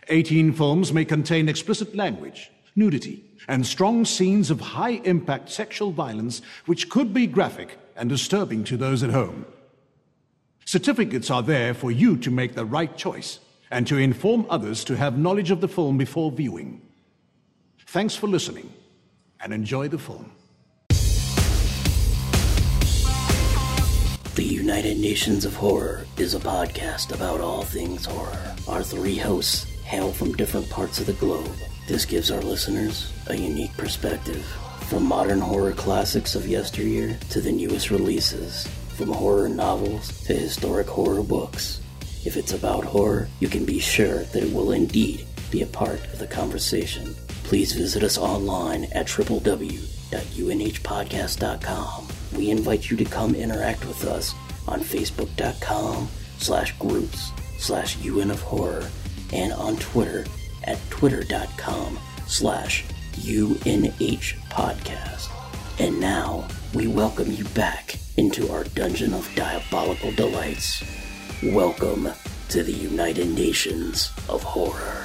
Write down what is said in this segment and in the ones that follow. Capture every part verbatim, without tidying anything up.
eighteen films may contain explicit language, nudity, and strong scenes of high-impact sexual violence which could be graphic and disturbing to those at home. Certificates are there for you to make the right choice and to inform others to have knowledge of the film before viewing. Thanks for listening, and enjoy the film. The United Nations of Horror is a podcast about all things horror. Our three hosts hail from different parts of the globe. This gives our listeners a unique perspective. From modern horror classics of yesteryear to the newest releases, from horror novels to historic horror books. If it's about horror, you can be sure that it will indeed be a part of the conversation. Please visit us online at w w w dot u n h podcast dot com. We invite you to come interact with us on facebook.com slash groups slash UN of Horror and on Twitter at twitter.com slash UNH podcast. And now, we welcome you back into our dungeon of diabolical delights. Welcome to the United Nations of Horror.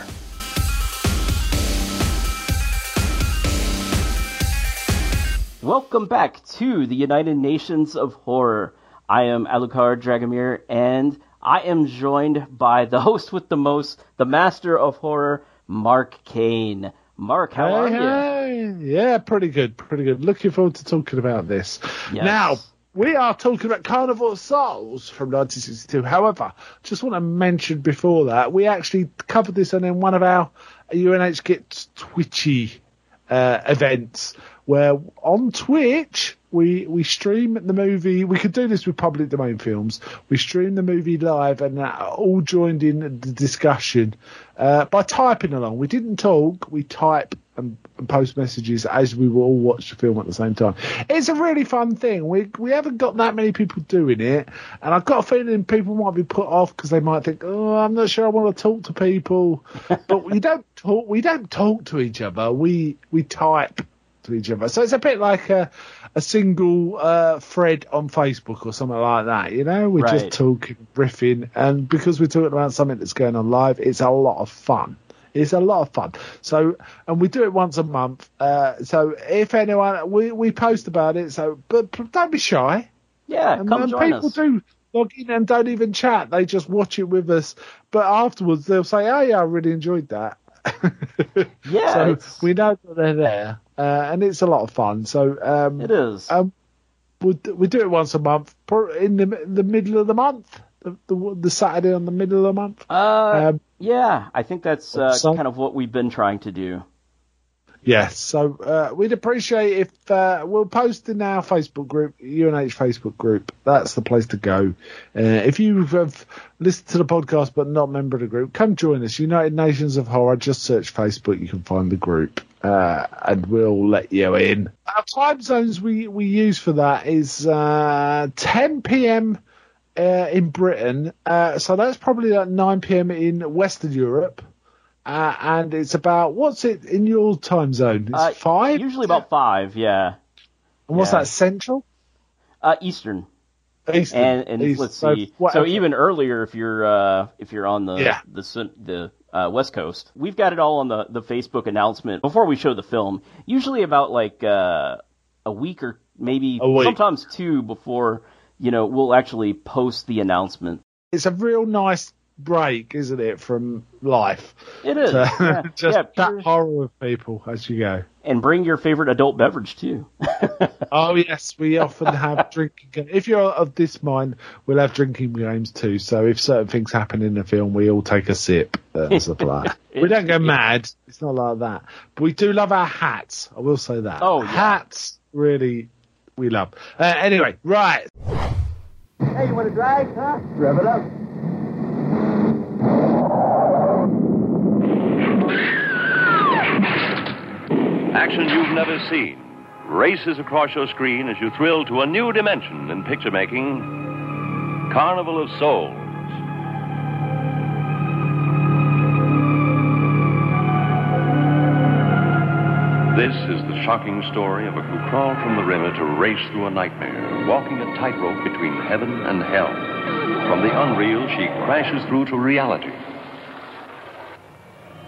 Welcome back to the United Nations of Horror. I am Alucard Dragomir, and I am joined by the host with the most, the master of horror, Mark Kane. Mark, how hey, are hey. you? Yeah, pretty good, pretty good. Looking forward to talking about this. Yes. Now, we are talking about Carnival of Souls from nineteen sixty-two. However, just want to mention before that, we actually covered this on one of our U N H Gets Twitchy uh, events, where on Twitch we we stream the movie. We could do this with public domain films. We stream the movie live and uh, all joined in the discussion uh, by typing along. We didn't talk. We type and, and post messages as we will all watch the film at the same time. It's a really fun thing. We we haven't got that many people doing it, and I've got a feeling people might be put off because they might think, oh, I'm not sure I want to talk to people. But we don't talk. We don't talk to each other. We we type to each other. So it's a bit like a, a single uh, thread on Facebook or something like that, you know? We're right. just talking, riffing, and because we're talking about something that's going on live, it's a lot of fun. It's a lot of fun. So, and we do it once a month. Uh, so if anyone, we, we post about it, so, but don't be shy. Yeah, and, come and join people us. do log in and don't even chat. They just watch it with us. But afterwards, they'll say, oh, yeah, I really enjoyed that. Yeah. So it's... we know that they're there. Uh, and it's a lot of fun. So um, it is. Um, we we do it once a month, in the the middle of the month, the the, the Saturday on the middle of the month. Uh, um, yeah, I think that's uh, so, kind of what we've been trying to do. Yes, so uh, we'd appreciate if uh, we'll post in our Facebook group, U N H Facebook group. That's the place to go. Uh, if you have listened to the podcast but not a member of the group, come join us. United Nations of Horror. Just search Facebook. You can find the group, uh, and we'll let you in. Our time zones we, we use for that is uh, ten p.m. Uh, in Britain. Uh, so that's probably at nine p.m. in Western Europe. Uh, and it's about, what's it in your time zone? It's uh, five? Usually about five, yeah. And what's yeah. that, Central? Uh, Eastern. Eastern. And, and Eastern. let's see. So, so even earlier, if you're uh, if you're on the yeah. the the uh, West Coast, we've got it all on the, the Facebook announcement before we show the film. Usually about like uh, a week or maybe week. sometimes two before, you know, we'll actually post the announcement. It's a real nice break, isn't it, from life? It is. So, yeah. just yeah, that pure... horror of people as you go. And bring your favorite adult beverage too. Oh yes, we often have drinking. If you're of this mind, we'll have drinking games too. So if certain things happen in the film, we all take a sip and stuff like that. We don't go mad. It's not like that. But we do love our hats. I will say that. Oh, yeah. Hats, really, we love. Uh, anyway, right. Hey, you want to drag, huh? Rev it up. Action you've never seen races across your screen as you thrill to a new dimension in picture making. Carnival of Souls. This is the shocking story of a who crawled from the river to race through a nightmare, walking a tightrope between heaven and hell. From the unreal, she crashes through to reality.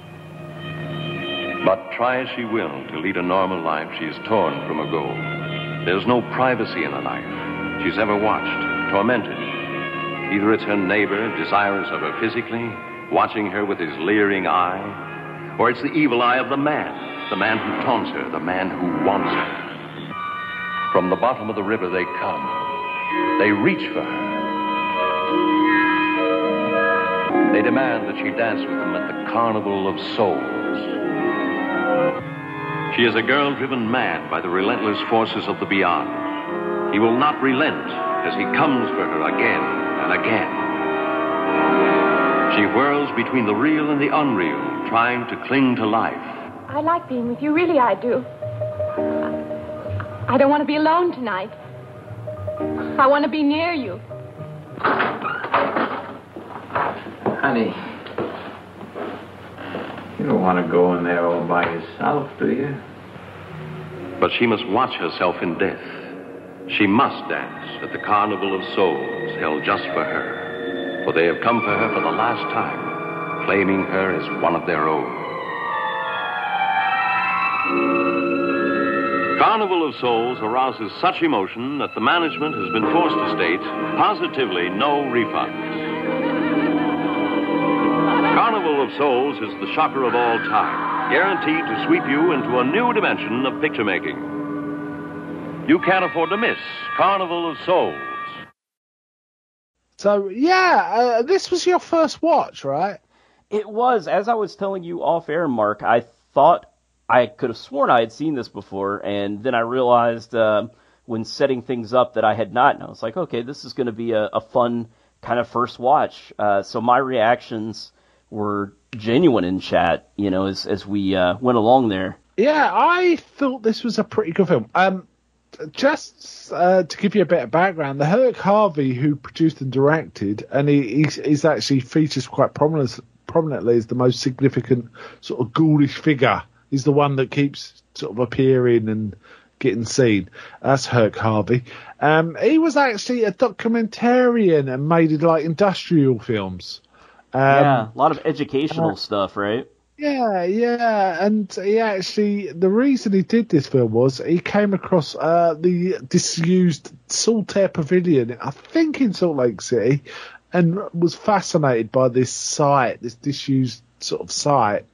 But try as she will to lead a normal life, she is torn from her goal. There's no privacy in a life she's ever watched, tormented. Either it's her neighbor, desirous of her physically, watching her with his leering eye, or it's the evil eye of the man, the man who taunts her, the man who wants her. From the bottom of the river they come. They reach for her. They demand that she dance with them at the Carnival of Souls. She is a girl driven mad by the relentless forces of the beyond. He will not relent as he comes for her again and again. She whirls between the real and the unreal, trying to cling to life. I like being with you, really I do. I don't want to be alone tonight. I want to be near you. Honey, you don't want to go in there all by yourself, do you? But she must watch herself in death. She must dance at the Carnival of Souls held just for her. For they have come for her for the last time, claiming her as one of their own. Carnival of Souls arouses such emotion that the management has been forced to state positively no refunds. Carnival of Souls is the shocker of all time, guaranteed to sweep you into a new dimension of picture making. You can't afford to miss Carnival of Souls. So, yeah, uh, this was your first watch, right? It was. As I was telling you off air, Mark, I thought I could have sworn I had seen this before, and then I realized uh, when setting things up that I had not, and I was like, okay, this is going to be a, a fun kind of first watch. Uh, so my reactions were genuine in chat, you know, as as we uh, went along there. Yeah, I thought this was a pretty good film. Um, just uh, to give you a bit of background, the Herc Harvey who produced and directed, and he he's, he's actually features quite prominent, prominently as the most significant sort of ghoulish figure. He's the one that keeps sort of appearing and getting seen. That's Herc Harvey. Um, he was actually a documentarian and made like industrial films. Um, yeah, a lot of educational uh, stuff, right? Yeah, yeah, and he actually, the reason he did this film was he came across uh, the disused Saltaire Pavilion, I think in Salt Lake City, and was fascinated by this site, this disused sort of site,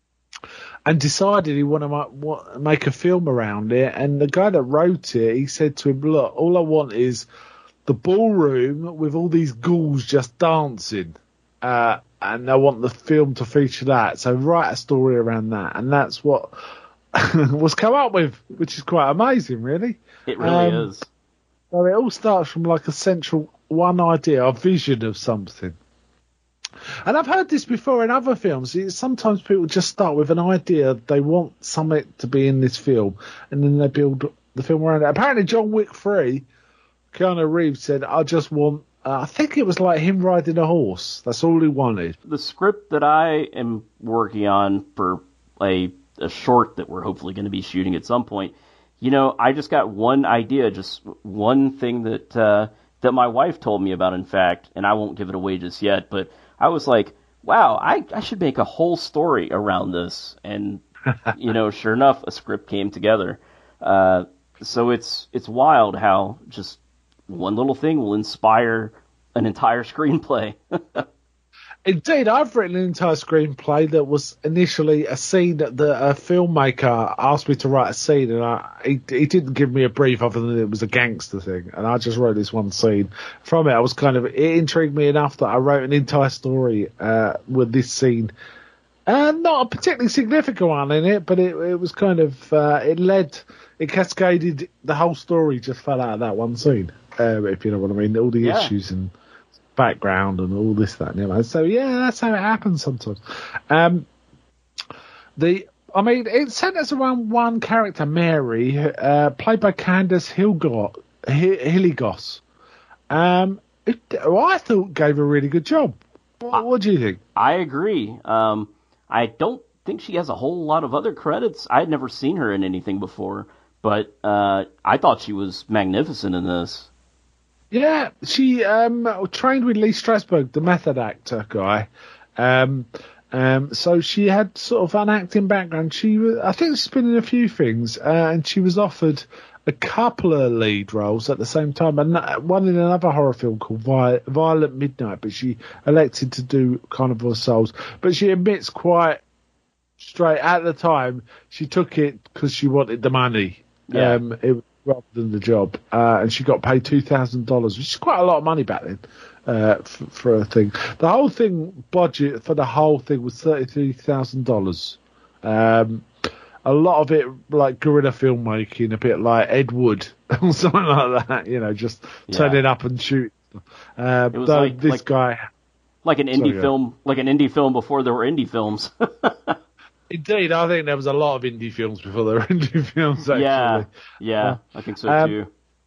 and decided he wanted to make a film around it. And the guy that wrote it, he said to him, look, all I want is the ballroom with all these ghouls just dancing. Uh, and I want the film to feature that. So write a story around that. And that's what was come up with, which is quite amazing, really. It really um, is. So it all starts from like a central one idea, a vision of something. And I've heard this before in other films. Sometimes people just start with an idea. They want something to be in this film, and then they build the film around it. Apparently, John Wick three, Keanu Reeves said, I just want, uh, I think it was like him riding a horse. That's all he wanted. The script that I am working on for a, a short that we're hopefully going to be shooting at some point, you know, I just got one idea, just one thing that uh, that my wife told me about, in fact, and I won't give it away just yet, but I was like, wow, I, I should make a whole story around this. And, you know, sure enough, a script came together. Uh, so it's it's wild how just one little thing will inspire an entire screenplay. Indeed, I've written an entire screenplay that was initially a scene that the a filmmaker asked me to write a scene, and I, he, he didn't give me a brief other than it was a gangster thing, and I just wrote this one scene. From it, I was kind of, it intrigued me enough that I wrote an entire story uh, with this scene. Uh, not a particularly significant one in it, but it, it was kind of, uh, it led, it cascaded, the whole story just fell out of that one scene, uh, if you know what I mean, all the yeah. issues and background and all this, that, and the other. So yeah, that's how it happens sometimes. Um, the, I mean, it centers around one character, Mary, uh, played by Candace Hilgo- Hilligos. Um, it, well, I thought gave a really good job. What, what do you think? I agree. Um, I don't think she has a whole lot of other credits. I had never seen her in anything before, but uh, I thought she was magnificent in this. Yeah, she um, trained with Lee Strasberg, the method actor guy, um, Um, so she had sort of an acting background. She, was, I think she's been in a few things, uh, and she was offered a couple of lead roles at the same time, and one in another horror film called Vi- Violent Midnight, but she elected to do Carnival of Souls. But she admits quite straight at the time she took it because she wanted the money, yeah. um, it, rather than the job, uh, and she got paid two thousand dollars, which is quite a lot of money back then. Uh, for, for a thing, the whole thing budget for the whole thing was thirty-three thousand dollars. Um, a lot of it like guerrilla filmmaking, a bit like Ed Wood or something like that. You know, just yeah. turning up and shooting. Uh, it was like this like, guy, like an indie sorry, film, like an indie film before there were indie films. Indeed, I think there was a lot of indie films before there were indie films. Actually. Yeah, yeah, uh, I think so um, too.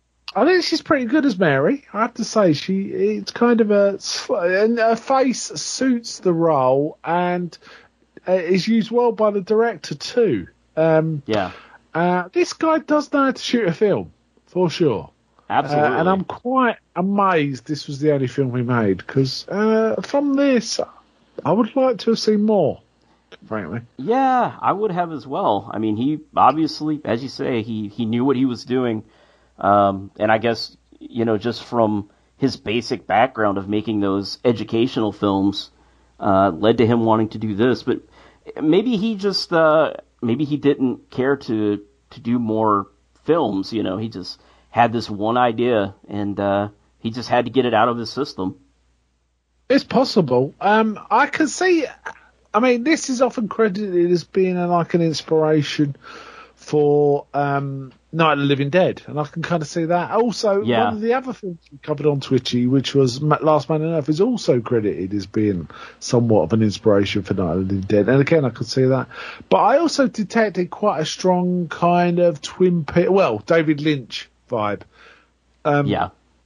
I think she's pretty good as Mary. I have to say, she it's kind of a and her face suits the role and uh, is used well by the director too. Um, yeah, uh, this guy does know how to shoot a film for sure. Absolutely, uh, and I'm quite amazed this was the only film he made because uh, from this, I would like to have seen more. Frankly, yeah, I would have as well. I mean, he obviously, as you say, he he knew what he was doing. Um, and I guess, you know, just from his basic background of making those educational films, uh, led to him wanting to do this. But maybe he just, uh, maybe he didn't care to, to do more films. You know, he just had this one idea and, uh, he just had to get it out of his system. It's possible. Um, I can see, I mean, this is often credited as being a, like an inspiration for, um, Night of the Living Dead, and I can kind of see that. Also, yeah. one of the other films we covered on Twitchy, which was Last Man on Earth, is also credited as being somewhat of an inspiration for Night of the Living Dead. And again, I could see that. But I also detected quite a strong kind of Twin Peaks, well, David Lynch vibe. Um, yeah.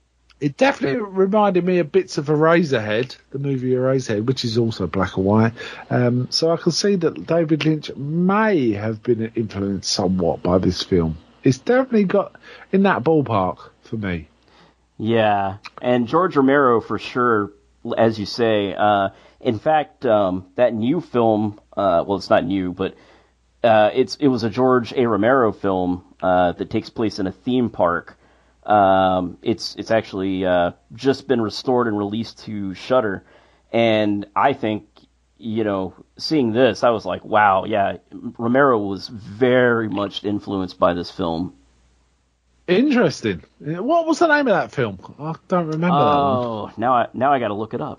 It definitely reminded me of bits of Eraserhead, the movie Eraserhead, which is also black and white. Um, so I can see that David Lynch may have been influenced somewhat by this film. It's definitely got in that ballpark for me. Yeah, and George Romero for sure, as you say. Uh, in fact, um, that new film, uh, well, it's not new, but uh, it's it was a George A. Romero film uh, that takes place in a theme park. Um, it's it's actually uh, just been restored and released to Shudder, and I think, you know, seeing this, I was like, wow, yeah, Romero was very much influenced by this film. Interesting. What was the name of that film? I don't remember oh, that one. Oh, now I now I got to look it up.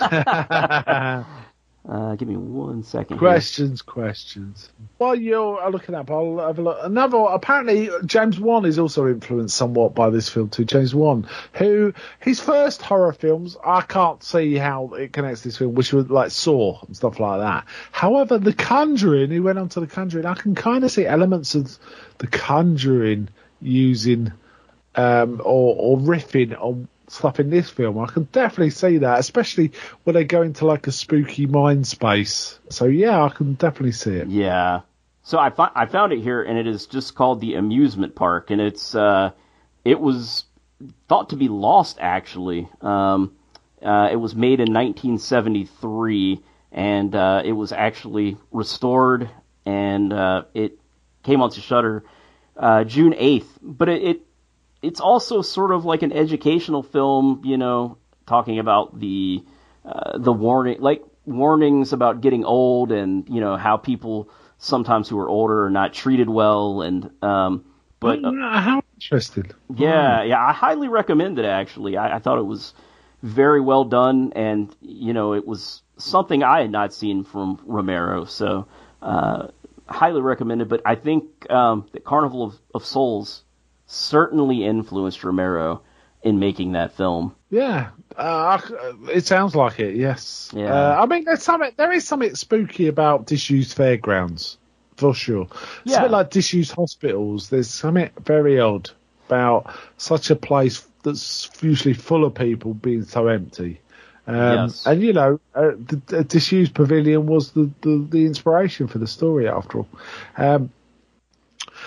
uh, give me one second. Questions, here. questions. While you're looking up, I'll have a look. Another, apparently, James Wan is also influenced somewhat by this film too. James Wan, who his first horror films, I can't see how it connects to this film, which was like Saw and stuff like that. However, The Conjuring, he went on to The Conjuring. I can kind of see elements of The Conjuring using um, or, or riffing on stuff in this film. I can definitely see that, especially when they go into like a spooky mind space. So yeah, I can definitely see it. Yeah. So I, fi- I found it here, and it is just called the Amusement Park, and it's uh, it was thought to be lost actually. Um, uh, it was made in nineteen seventy-three, and uh, it was actually restored, and uh, it came onto Shudder Uh, June eighth, but it, it it's also sort of like an educational film, you know, talking about the uh, the warning, like warnings about getting old, and you know how people sometimes who are older are not treated well, and um, but uh, how interesting. Yeah, yeah, I highly recommend it. Actually, I, I thought it was very well done, and you know, it was something I had not seen from Romero, so. Uh, Highly recommended, but I think um, that Carnival of, of Souls certainly influenced Romero in making that film. Yeah, uh, it sounds like it. Yes. Yeah. Uh, I mean, there's something. There is something spooky about disused fairgrounds, for sure. It's yeah. a bit like disused hospitals. There's something very odd about such a place that's usually full of people being so empty. Um, yes. And, you know, uh, the, the disused pavilion was the, the, the inspiration for the story, after all. Um,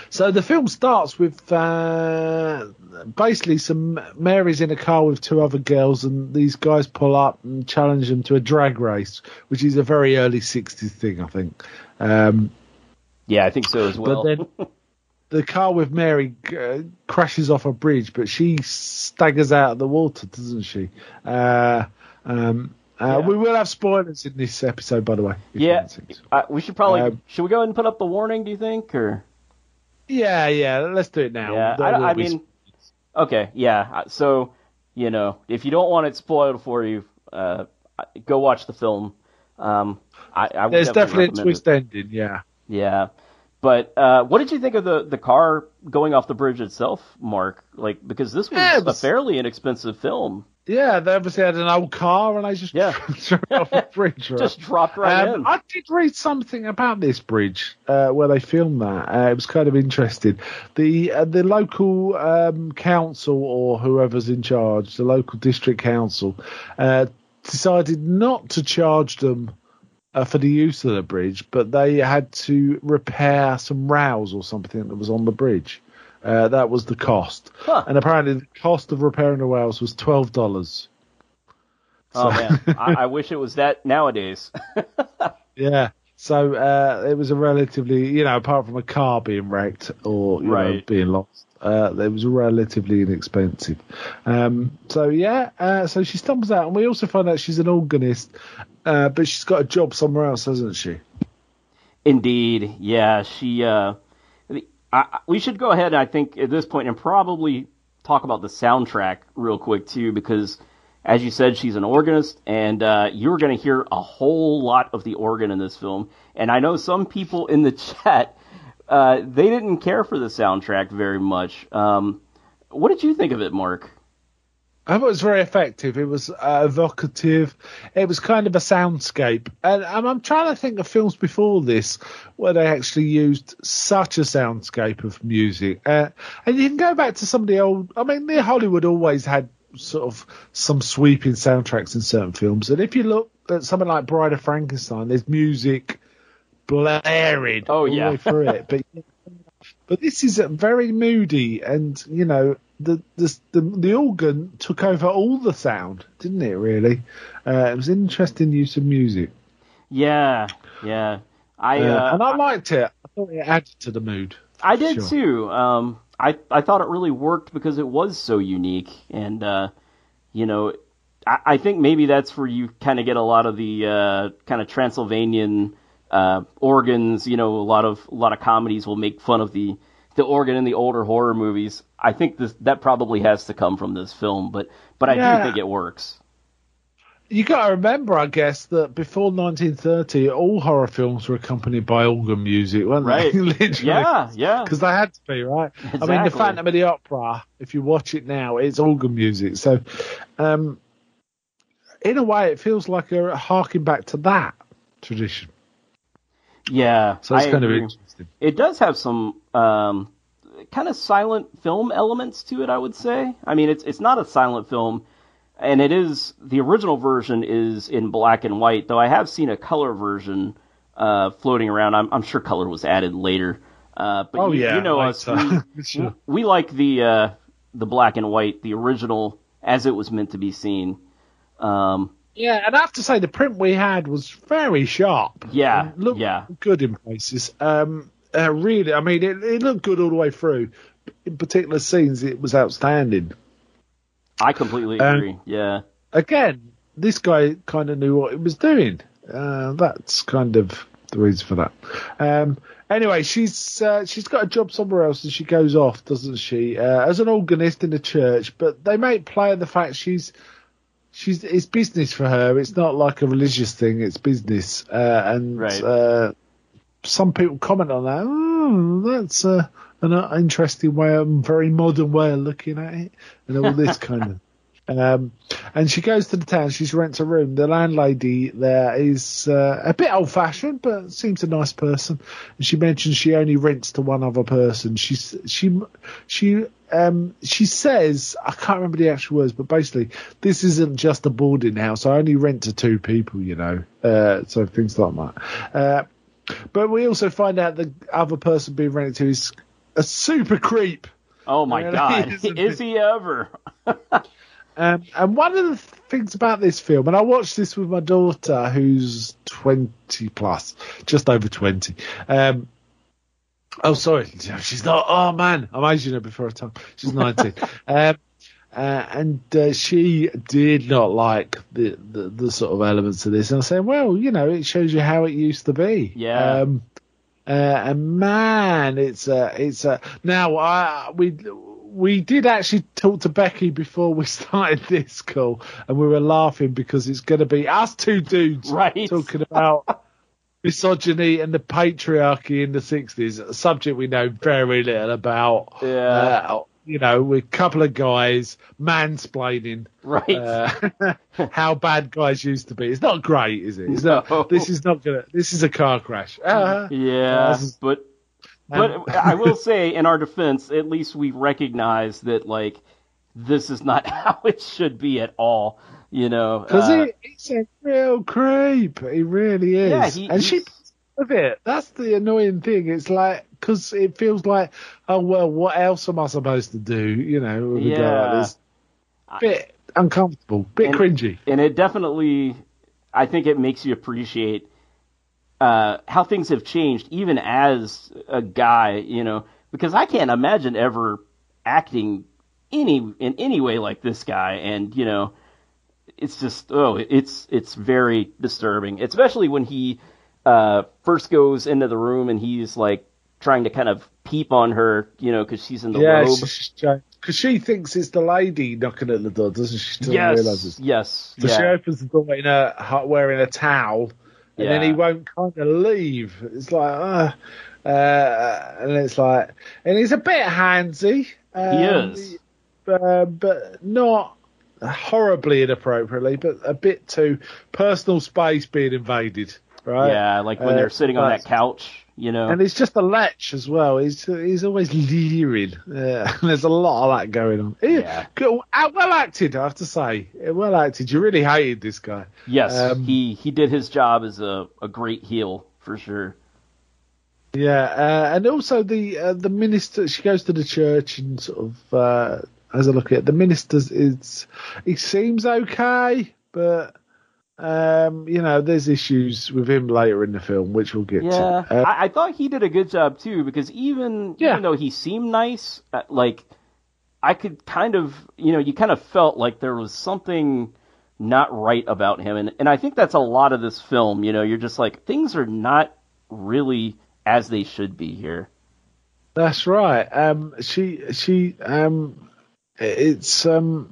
So the film starts with uh, basically some Mary's in a car with two other girls, and these guys pull up and challenge them to a drag race, which is a very early sixties thing, I think. Um, yeah, I think so as well. But then the car with Mary uh, crashes off a bridge, but she staggers out of the water, doesn't she? Uh, um, uh, yeah. We will have spoilers in this episode, by the way. Yeah, uh, we should probably. Um, should we go ahead and put up the warning? Do you think, or? Yeah, yeah. Let's do it now. Yeah, I, I mean, okay, yeah. So, you know, if you don't want it spoiled for you, uh, go watch the film. Um, I, I would There's definitely, definitely a twist it. ending. Yeah. Yeah. But uh, what did you think of the, the car going off the bridge itself, Mark? Like, because this was, yeah, was a fairly inexpensive film. Yeah, they obviously had an old car and they just yeah. threw it off the bridge. Right? Just dropped right um, in. I did read something about this bridge uh, where they filmed that. Uh, it was kind of interesting. The uh, the local um, council or whoever's in charge, the local district council, uh, decided not to charge them Uh, for the use of the bridge, but they had to repair some rails or something that was on the bridge. Uh, that was the cost. Huh. And apparently the cost of repairing the rails was twelve dollars. Oh, so. man. I-, I wish it was that nowadays. Yeah. So uh, it was a relatively, you know, apart from a car being wrecked or you right. know, being lost, uh, it was relatively inexpensive. Um, so, yeah, uh, so she stumbles out. And we also find out she's an organist, uh, but she's got a job somewhere else, hasn't she? Indeed. Yeah, she... Uh, I, we should go ahead, I think, at this point and probably talk about the soundtrack real quick, too, because... As you said, she's an organist, and uh, you're going to hear a whole lot of the organ in this film. And I know some people in the chat, uh, they didn't care for the soundtrack very much. Um, what did you think of it, Mark? I thought it was very effective. It was uh, evocative. It was kind of a soundscape. And um, I'm trying to think of films before this where they actually used such a soundscape of music. Uh, and you can go back to some of the old... I mean, the Hollywood always had sort of some sweeping soundtracks in certain films, and if you look at something like Bride of Frankenstein, there's music blaring oh, all yeah. the way through it. But but this is very moody, and you know the the the, the organ took over all the sound, didn't it? Really, uh, it was an interesting use of music. Yeah, yeah. I uh, uh, and I liked it. I thought it added to the mood. I did sure. too. Um, I, I thought it really worked because it was so unique. And, uh, you know, I, I think maybe that's where you kind of get a lot of the uh, kind of Transylvanian uh, organs. You know, a lot of a lot of comedies will make fun of the, the organ in the older horror movies. I think this, that probably has to come from this film, but, but I yeah. do think it works. You got to remember, I guess, that before nineteen thirty, all horror films were accompanied by organ music, weren't right. they? Literally. Yeah, yeah. Because they had to be, right? Exactly. I mean, the Phantom of the Opera, if you watch it now, it's organ music. So, um, in a way, it feels like a harking back to that tradition. Yeah. So it's I kind agree. of interesting. It does have some um, kind of silent film elements to it, I would say. I mean, it's it's not a silent film. And it is, the original version is in black and white, though I have seen a color version uh, floating around. I'm, I'm sure color was added later. Uh, but oh, you, yeah, you know like us, so. we, sure. we like the uh, the black and white, the original, as it was meant to be seen. Um, yeah, and I have to say, the print we had was very sharp. Yeah, it looked yeah. good in places. Um, uh, really, I mean, it, it looked good all the way through. In particular scenes, it was outstanding. I completely agree, um, yeah. Again, this guy kind of knew what he was doing. Uh, that's kind of the reason for that. Um, anyway, she's uh, she's got a job somewhere else and she goes off, doesn't she, uh, as an organist in the church. But they make play of the fact she's she's it's business for her. It's not like a religious thing. It's business. Uh, and right. uh, some people comment on that. Oh, that's uh, an interesting way, a very modern way of looking at it, and all this kind of. Um, and she goes to the town. She rents a room. The landlady there is uh, a bit old-fashioned, but seems a nice person. And she mentions she only rents to one other person. She's she she um she says, I can't remember the actual words, but basically this isn't just a boarding house. I only rent to two people, you know. Uh, so things like that. Uh, but we also find out the other person being rented to is a super creep. Oh my Really God, is, is he ever? um, and one of the things about this film, and I watched this with my daughter, who's twenty plus, just over twenty. Um, oh, sorry, she's not. Oh man, I'm aging her before her time. She's nineteen. um, Uh, and uh, she did not like the, the, the sort of elements of this. And I said, well, you know, it shows you how it used to be. Yeah. Um, uh, and man, it's a, it's a, now I, we, we did actually talk to Becky before we started this call, and we were laughing because it's going to be us two dudes right. talking about misogyny and the patriarchy in the sixties, a subject we know very little about. Yeah. Uh, You know, with a couple of guys mansplaining right. uh, how bad guys used to be. It's not great, is it? It's no. not. This is not gonna. This is a car crash. Uh, yeah, uh, but but I will say, in our defense, at least we recognize that like this is not how it should be at all. You know, because uh, he, he's a real creep. He really is. Yeah, he, and she of it. That's the annoying thing. It's like. Because it feels like, oh, well, what else am I supposed to do? You know, with yeah. a guy like this. Bit uncomfortable, bit and, cringy. And it definitely, I think it makes you appreciate uh, how things have changed, even as a guy, you know, because I can't imagine ever acting any in any way like this guy. And, you know, it's just, oh, it's it's very disturbing, especially when he uh, first goes into the room and he's like, trying to kind of peep on her, you know, because she's in the yeah, robe. Because she thinks it's the lady knocking at the door, doesn't she? She yes, realizes. yes. So yeah. she opens the door in a wearing a towel, and yeah. then he won't kind of leave. It's like, uh, uh, and it's like, and he's a bit handsy. Um, he is, uh, but not horribly inappropriately, but a bit too personal space being invaded. Right? Yeah, like when uh, they're sitting on that couch. You know, and it's just a lech as well. He's he's always leering. Uh, there's a lot of that going on. Yeah. Well acted, I have to say. Well acted. You really hated this guy. Yes, um, he he did his job as a, a great heel for sure. Yeah, uh, and also the uh, the minister. She goes to the church and sort of uh, has a look at it. The minister is he seems okay, but. Um, you know, there's issues with him later in the film, which we'll get yeah, to. Uh, I, I thought he did a good job too, because even yeah. even though he seemed nice, uh, like I could kind of, you know, you kind of felt like there was something not right about him, and and I think that's a lot of this film. You know, you're just like things are not really as they should be here. That's right. Um, she she um, it's um,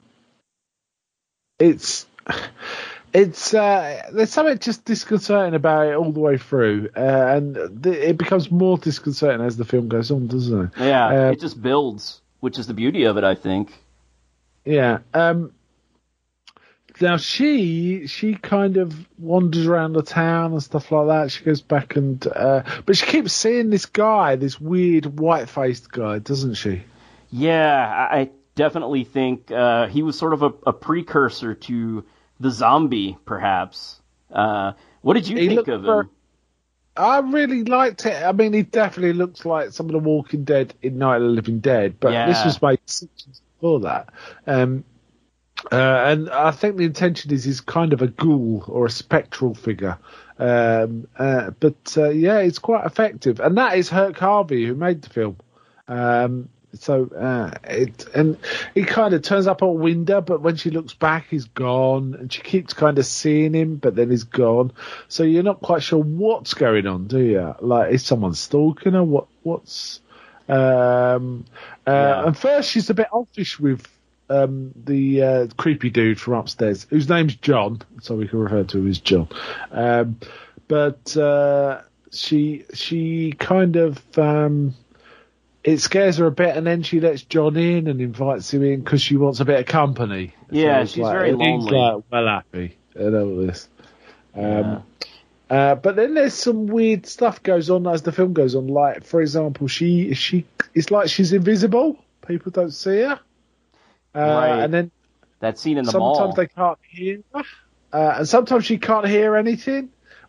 it's. It's uh, there's something just disconcerting about it all the way through, uh, and th- it becomes more disconcerting as the film goes on, doesn't it? Yeah, um, it just builds, which is the beauty of it, I think. Yeah. Um, now she she kind of wanders around the town and stuff like that. She goes back and uh, but she keeps seeing this guy, this weird white faced guy, doesn't she? Yeah, I definitely think uh, he was sort of a, a precursor to. The zombie, perhaps. Uh, what did you he think of him? For, I really liked it. I mean, he definitely looks like some of the Walking Dead in Night of the Living Dead, but yeah. this was made six years before that. Um, uh, and I think the intention is he's kind of a ghoul or a spectral figure. Um, uh, but uh, yeah, it's quite effective. And that is Herc Harvey, who made the film. Um, So uh, it and he kind of turns up at a window, but when she looks back, he's gone, and she keeps kind of seeing him, but then he's gone. So you're not quite sure what's going on, do you? Like, is someone stalking her? What what's um, uh, yeah. And first, she's a bit offish with um, the uh, creepy dude from upstairs, whose name's John, so we can refer to him as John. Um, but uh, she she kind of. Um, It scares her a bit, and then she lets John in and invites him in because she wants a bit of company. Yeah, so she's like, very lonely. He's like, well happy and all this. Um, yeah. uh, but then there's some weird stuff goes on as the film goes on. Like, for example, she she it's like she's invisible. People don't see her. Uh, right. And then that scene in the sometimes mall. they can't hear her. Uh, and sometimes she can't hear anything,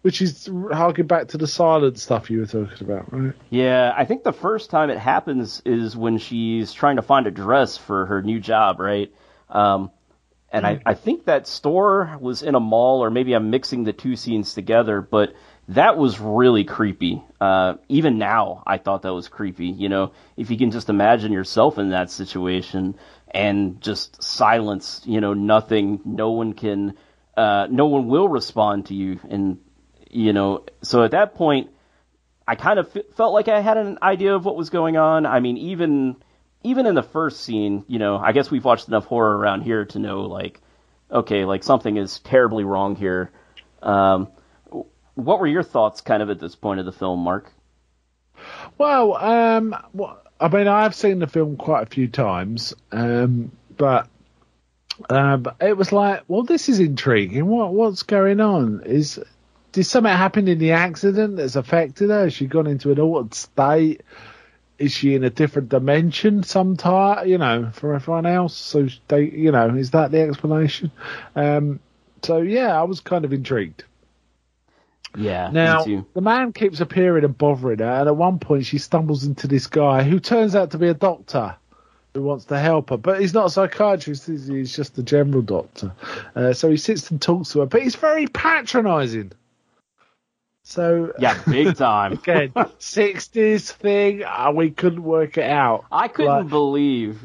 which is harking back to the silent stuff you were talking about, right? Yeah, I think the first time it happens is when she's trying to find a dress for her new job, right? Um, and I, I think that store was in a mall, or maybe I'm mixing the two scenes together, but that was really creepy. Uh, even now, I thought that was creepy. You know, if you can just imagine yourself in that situation and just silence, you know, nothing, no one can, uh, no one will respond to you. And, you know, so at that point, I kind of f- felt like I had an idea of what was going on. I mean, even, even in the first scene, you know, I guess we've watched enough horror around here to know, like, okay, like something is terribly wrong here. Um, What were your thoughts kind of at this point of the film, Mark? Well, um, well, I mean, I've seen the film quite a few times, um, but um, it was like, well, this is intriguing. What What's going on? Is Did something happen in the accident that's affected her? Has she gone into an altered state? Is she in a different dimension sometime, you know, from everyone else? So, they, you know, is that the explanation? Um, so, yeah, I was kind of intrigued. Yeah, now, me too. The man keeps appearing and bothering her, and at one point she stumbles into this guy who turns out to be a doctor who wants to help her, but he's not a psychiatrist, he's just a general doctor. Uh, so he sits and talks to her, but he's very patronising. So yeah, big time. Again, sixties thing, uh, we couldn't work it out. I couldn't like, believe...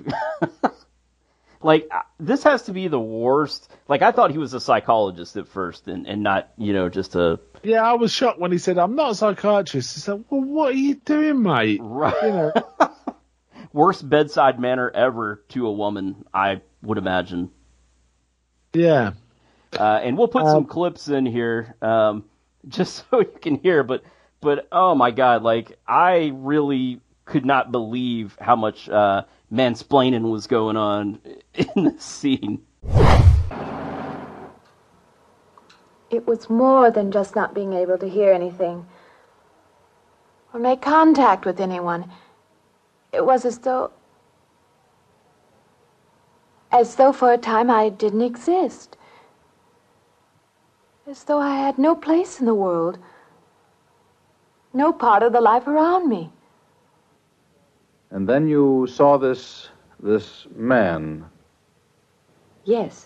Like, this has to be the worst. Like, I thought he was a psychologist at first and, and not, you know, just a... Yeah, I was shocked when he said, I'm not a psychiatrist. He said, well, what are you doing, mate? Right. You know. Worst bedside manner ever to a woman, I would imagine. Yeah. Uh, and we'll put um, some clips in here um, just so you can hear. But, but oh, my God, like, I really could not believe how much... Uh, mansplaining was going on in this scene. It was more than just not being able to hear anything or make contact with anyone. It was as though, as though for a time I didn't exist. As though I had no place in the world, no part of the life around me. And then you saw this, this man. Yes.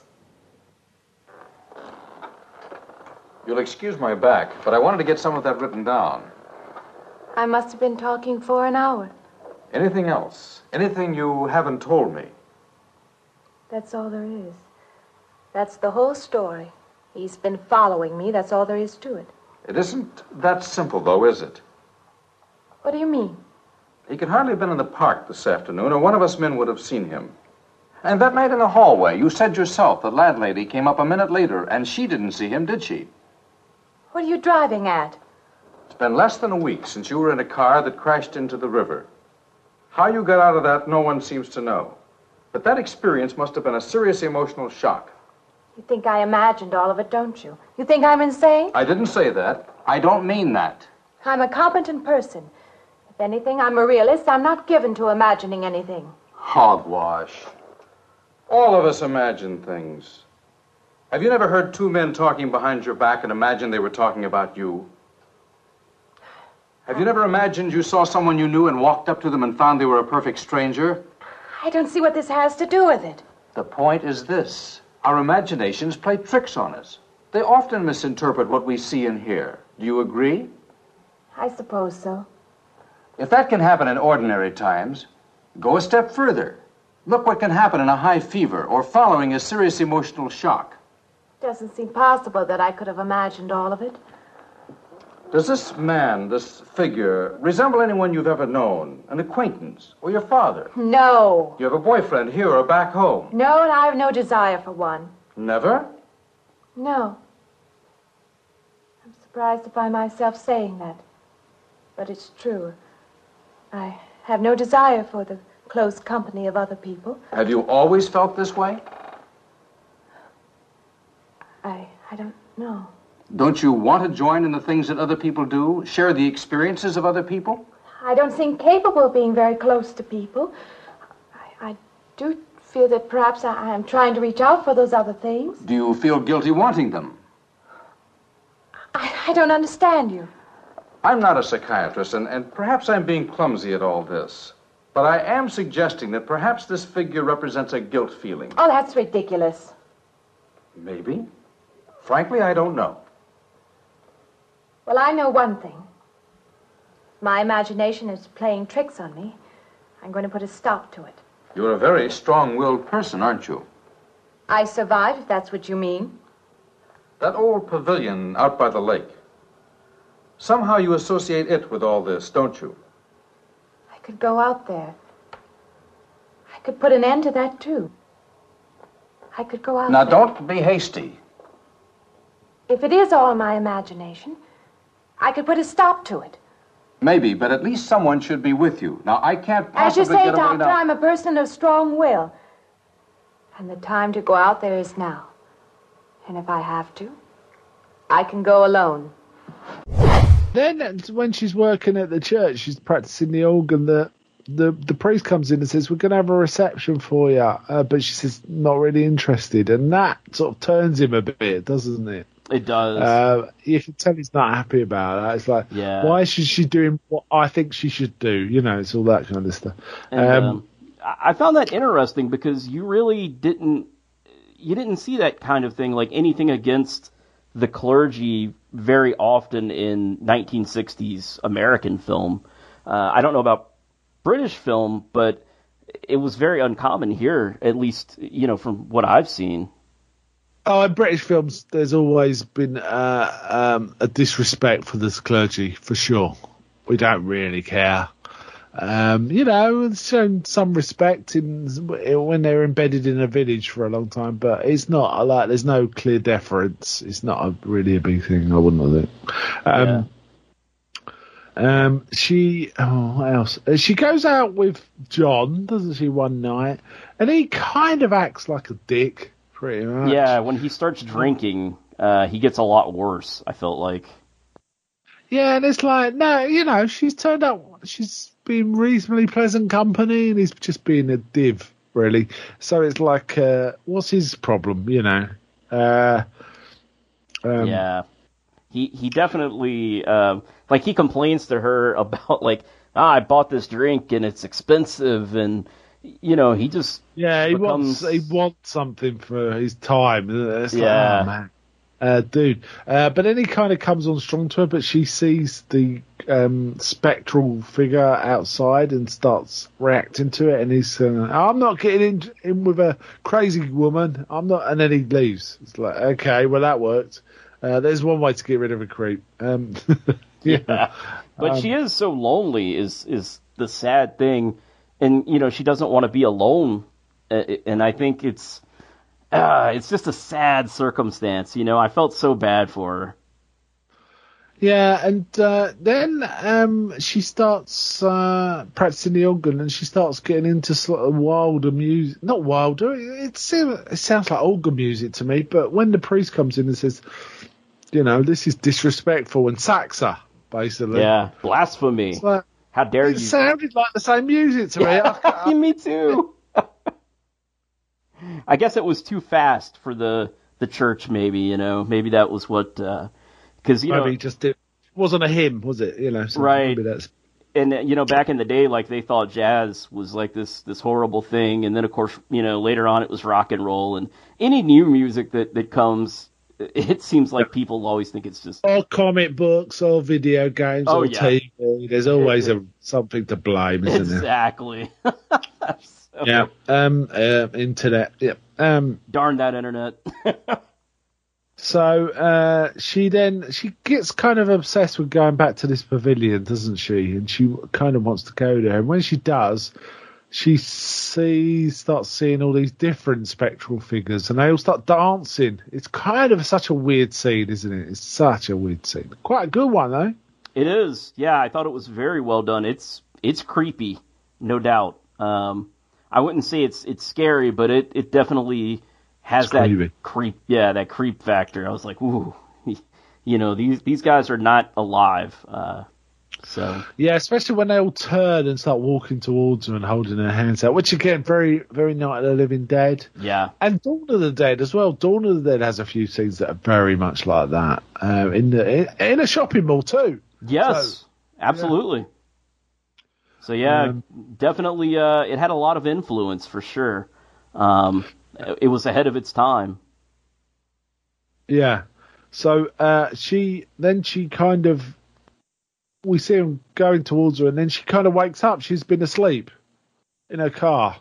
You'll excuse my back, but I wanted to get some of that written down. I must have been talking for an hour. Anything else? Anything you haven't told me? That's all there is. That's the whole story. He's been following me. That's all there is to it. It isn't that simple, though, is it? What do you mean? He could hardly have been in the park this afternoon, or one of us men would have seen him. And that night in the hallway, you said yourself the landlady came up a minute later, and she didn't see him, did she? What are you driving at? It's been less than a week since you were in a car that crashed into the river. How you got out of that, no one seems to know. But that experience must have been a serious emotional shock. You think I imagined all of it, don't you? You think I'm insane? I didn't say that. I don't mean that. I'm a competent person. If anything, I'm a realist. I'm not given to imagining anything. Hogwash. All of us imagine things. Have you never heard two men talking behind your back and imagined they were talking about you? Have you never imagined you saw someone you knew and walked up to them and found they were a perfect stranger? I don't see what this has to do with it. The point is this. Our imaginations play tricks on us. They often misinterpret what we see and hear. Do you agree? I suppose so. If that can happen in ordinary times, go a step further. Look what can happen in a high fever or following a serious emotional shock. It doesn't seem possible that I could have imagined all of it. Does this man, this figure, resemble anyone you've ever known? An acquaintance? Or your father? No. You have a boyfriend here or back home? No, and I have no desire for one. Never? No. I'm surprised to find myself saying that. But it's true. I have no desire for the close company of other people. Have you always felt this way? I I don't know. Don't you want to join in the things that other people do? Share the experiences of other people? I don't seem capable of being very close to people. I, I do feel that perhaps I, I am trying to reach out for those other things. Do you feel guilty wanting them? I, I don't understand you. I'm not a psychiatrist, and, and perhaps I'm being clumsy at all this. But I am suggesting that perhaps this figure represents a guilt feeling. Oh, that's ridiculous. Maybe. Frankly, I don't know. Well, I know one thing. My imagination is playing tricks on me. I'm going to put a stop to it. You're a very strong-willed person, aren't you? I survived, if that's what you mean. That old pavilion out by the lake. Somehow you associate it with all this, don't you? I could go out there. I could put an end to that, too. I could go out Now, there. don't be hasty. If it is all my imagination, I could put a stop to it. Maybe, but at least someone should be with you. Now, I can't As you possibly say, get away Doctor, now. I'm a person of strong will. And the time to go out there is now. And if I have to, I can go alone. Then when she's working at the church, she's practicing the organ, the the, the priest comes in and says, we're going to have a reception for you. Uh, but she says, not really interested. And that sort of turns him a bit, doesn't it? It does. Uh, you can tell he's not happy about that. It's like, yeah. why should she doing what I think she should do? You know, it's all that kind of stuff. And, um, um, I found that interesting because you really didn't, you didn't see that kind of thing, like anything against the clergy very often in nineteen sixties American film. Uh, I don't know about British film, but it was very uncommon here, at least, you know, from what I've seen. Oh, in British films, there's always been uh, um, a disrespect for the clergy, for sure. We don't really care. Um, you know, it's shown some respect in when they're embedded in a village for a long time, but it's not like there's no clear deference. It's not a, really a big thing. I wouldn't have it. Um, Yeah. Um, she, oh, what else? Uh, She goes out with John, doesn't she, one night? And he kind of acts like a dick, pretty much. Yeah, when he starts drinking, uh, he gets a lot worse, I felt like. Yeah, and it's like, no, you know, she's turned up, she's been reasonably pleasant company, and he's just being a div, really. So it's like, uh, what's his problem, you know? Uh, um, yeah. He he definitely, um, like, he complains to her about, like, ah, I bought this drink and it's expensive, and, you know, he just Yeah, he becomes... wants he wants something for his time. It's like, Yeah. oh, man. Uh, dude. Uh, but then he kind of comes on strong to her, but she sees the um, spectral figure outside and starts reacting to it, and he's uh, I'm not getting in, in with a crazy woman. I'm not, and then he leaves. It's like, okay, well, that worked. Uh, there's one way to get rid of a creep. Um, yeah. Yeah. But Um, she is so lonely is is the sad thing. And, you know, she doesn't want to be alone. Uh, and I think it's uh, it's just a sad circumstance. You know, I felt so bad for her. Yeah, and uh, then um, she starts uh, practicing the organ, and she starts getting into sort of wilder music. Not wilder, it, seems, it sounds like organ music to me, but when the priest comes in and says, you know, this is disrespectful, and sacks her, basically. Yeah, blasphemy. It's like, How dare it you? sounded like the same music to me. I- me too. I guess it was too fast for the, the church, maybe, you know. Maybe that was what... Uh, Because, you Maybe know, just it wasn't a hymn, was it? You know, so Right. Maybe that's and uh, you know, back in the day, like, they thought jazz was like this this horrible thing, and then of course, you know, later on it was rock and roll, and any new music that that comes, it seems like people always think it's just or comic books or video games Oh, or yeah. T V. There's always a, something to blame, isn't there? exactly. So, Yeah. Um. Uh, internet. Yeah. Um. darn that internet. So uh, she then she gets kind of obsessed with going back to this pavilion, doesn't she? And she kind of wants to go there. And when she does, she sees starts seeing all these different spectral figures, and they all start dancing. It's kind of such a weird scene, isn't it? It's such a weird scene. Quite a good one, though. It is, yeah. I thought it was very well done. It's it's creepy, no doubt. Um, I wouldn't say it's it's scary, but it, it definitely has It's that creepy. creep, yeah, that creep factor. I was like, ooh, you know, these these guys are not alive. Uh, So yeah, especially when they all turn and start walking towards her and holding their hands out, which again, very, very Night of the Living Dead. Yeah, and Dawn of the Dead as well. Dawn of the Dead has a few scenes that are very much like that um, in the in, in a shopping mall too. Yes, so, absolutely. Yeah. So yeah, um, definitely, uh, it had a lot of influence for sure. Um, it was ahead of its time. Yeah. So uh, she then she kind of. We see him going towards her, and then she kind of wakes up. She's been asleep in her car.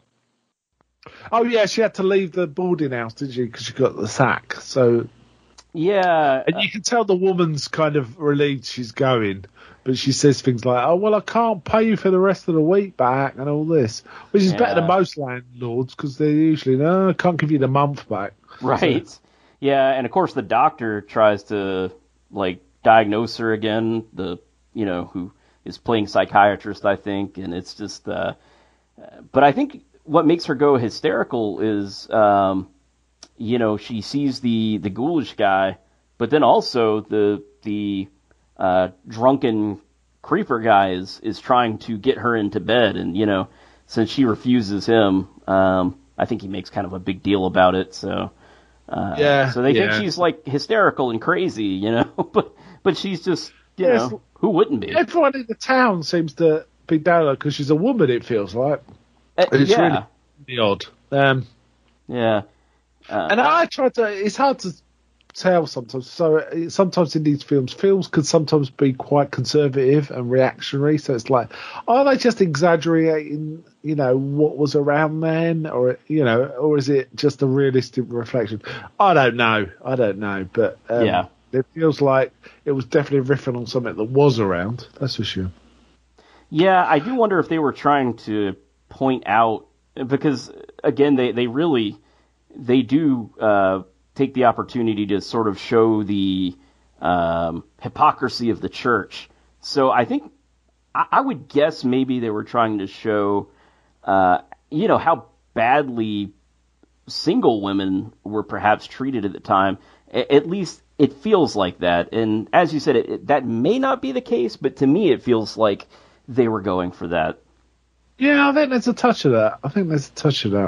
Oh, yeah, she had to leave the boarding house, didn't she? Because she got the sack. So, yeah. And you can tell the woman's kind of relieved she's going, but she says things like, oh, well, I can't pay you for the rest of the week back and all this, which is yeah. better than most landlords because they're usually, no, I can't give you the month back. Right. So, yeah, and of course the doctor tries to, like, diagnose her again, the you know, who is playing psychiatrist, I think, and it's just, uh, but I think what makes her go hysterical is, um, you know, she sees the, the ghoulish guy, but then also the, the, uh, drunken creeper guy is, is trying to get her into bed, and, you know, since she refuses him, um, I think he makes kind of a big deal about it, so, uh, yeah, so they yeah. think she's, like, hysterical and crazy, you know, but, but she's just, you yes. know, who wouldn't be? Everyone in the town seems to be down her because she's a woman, it feels like. Uh, it's yeah. really odd. Um, yeah. Uh, and I try to, it's hard to tell sometimes. So sometimes in these films, films could sometimes be quite conservative and reactionary. So it's like, are they just exaggerating, you know, what was around then? Or, you know, or is it just a realistic reflection? I don't know. I don't know. But um, yeah. It feels like it was definitely riffing on something that was around. That's for sure. Yeah, I do wonder if they were trying to point out, because again, they, they really, they do uh, take the opportunity to sort of show the um, hypocrisy of the church. So I think, I, I would guess maybe they were trying to show, uh, you know, how badly single women were perhaps treated at the time. A- at least it feels like that. And as you said, it, it, that may not be the case, but to me it feels like they were going for that. Yeah, I think there's a touch of that. I think there's a touch of that.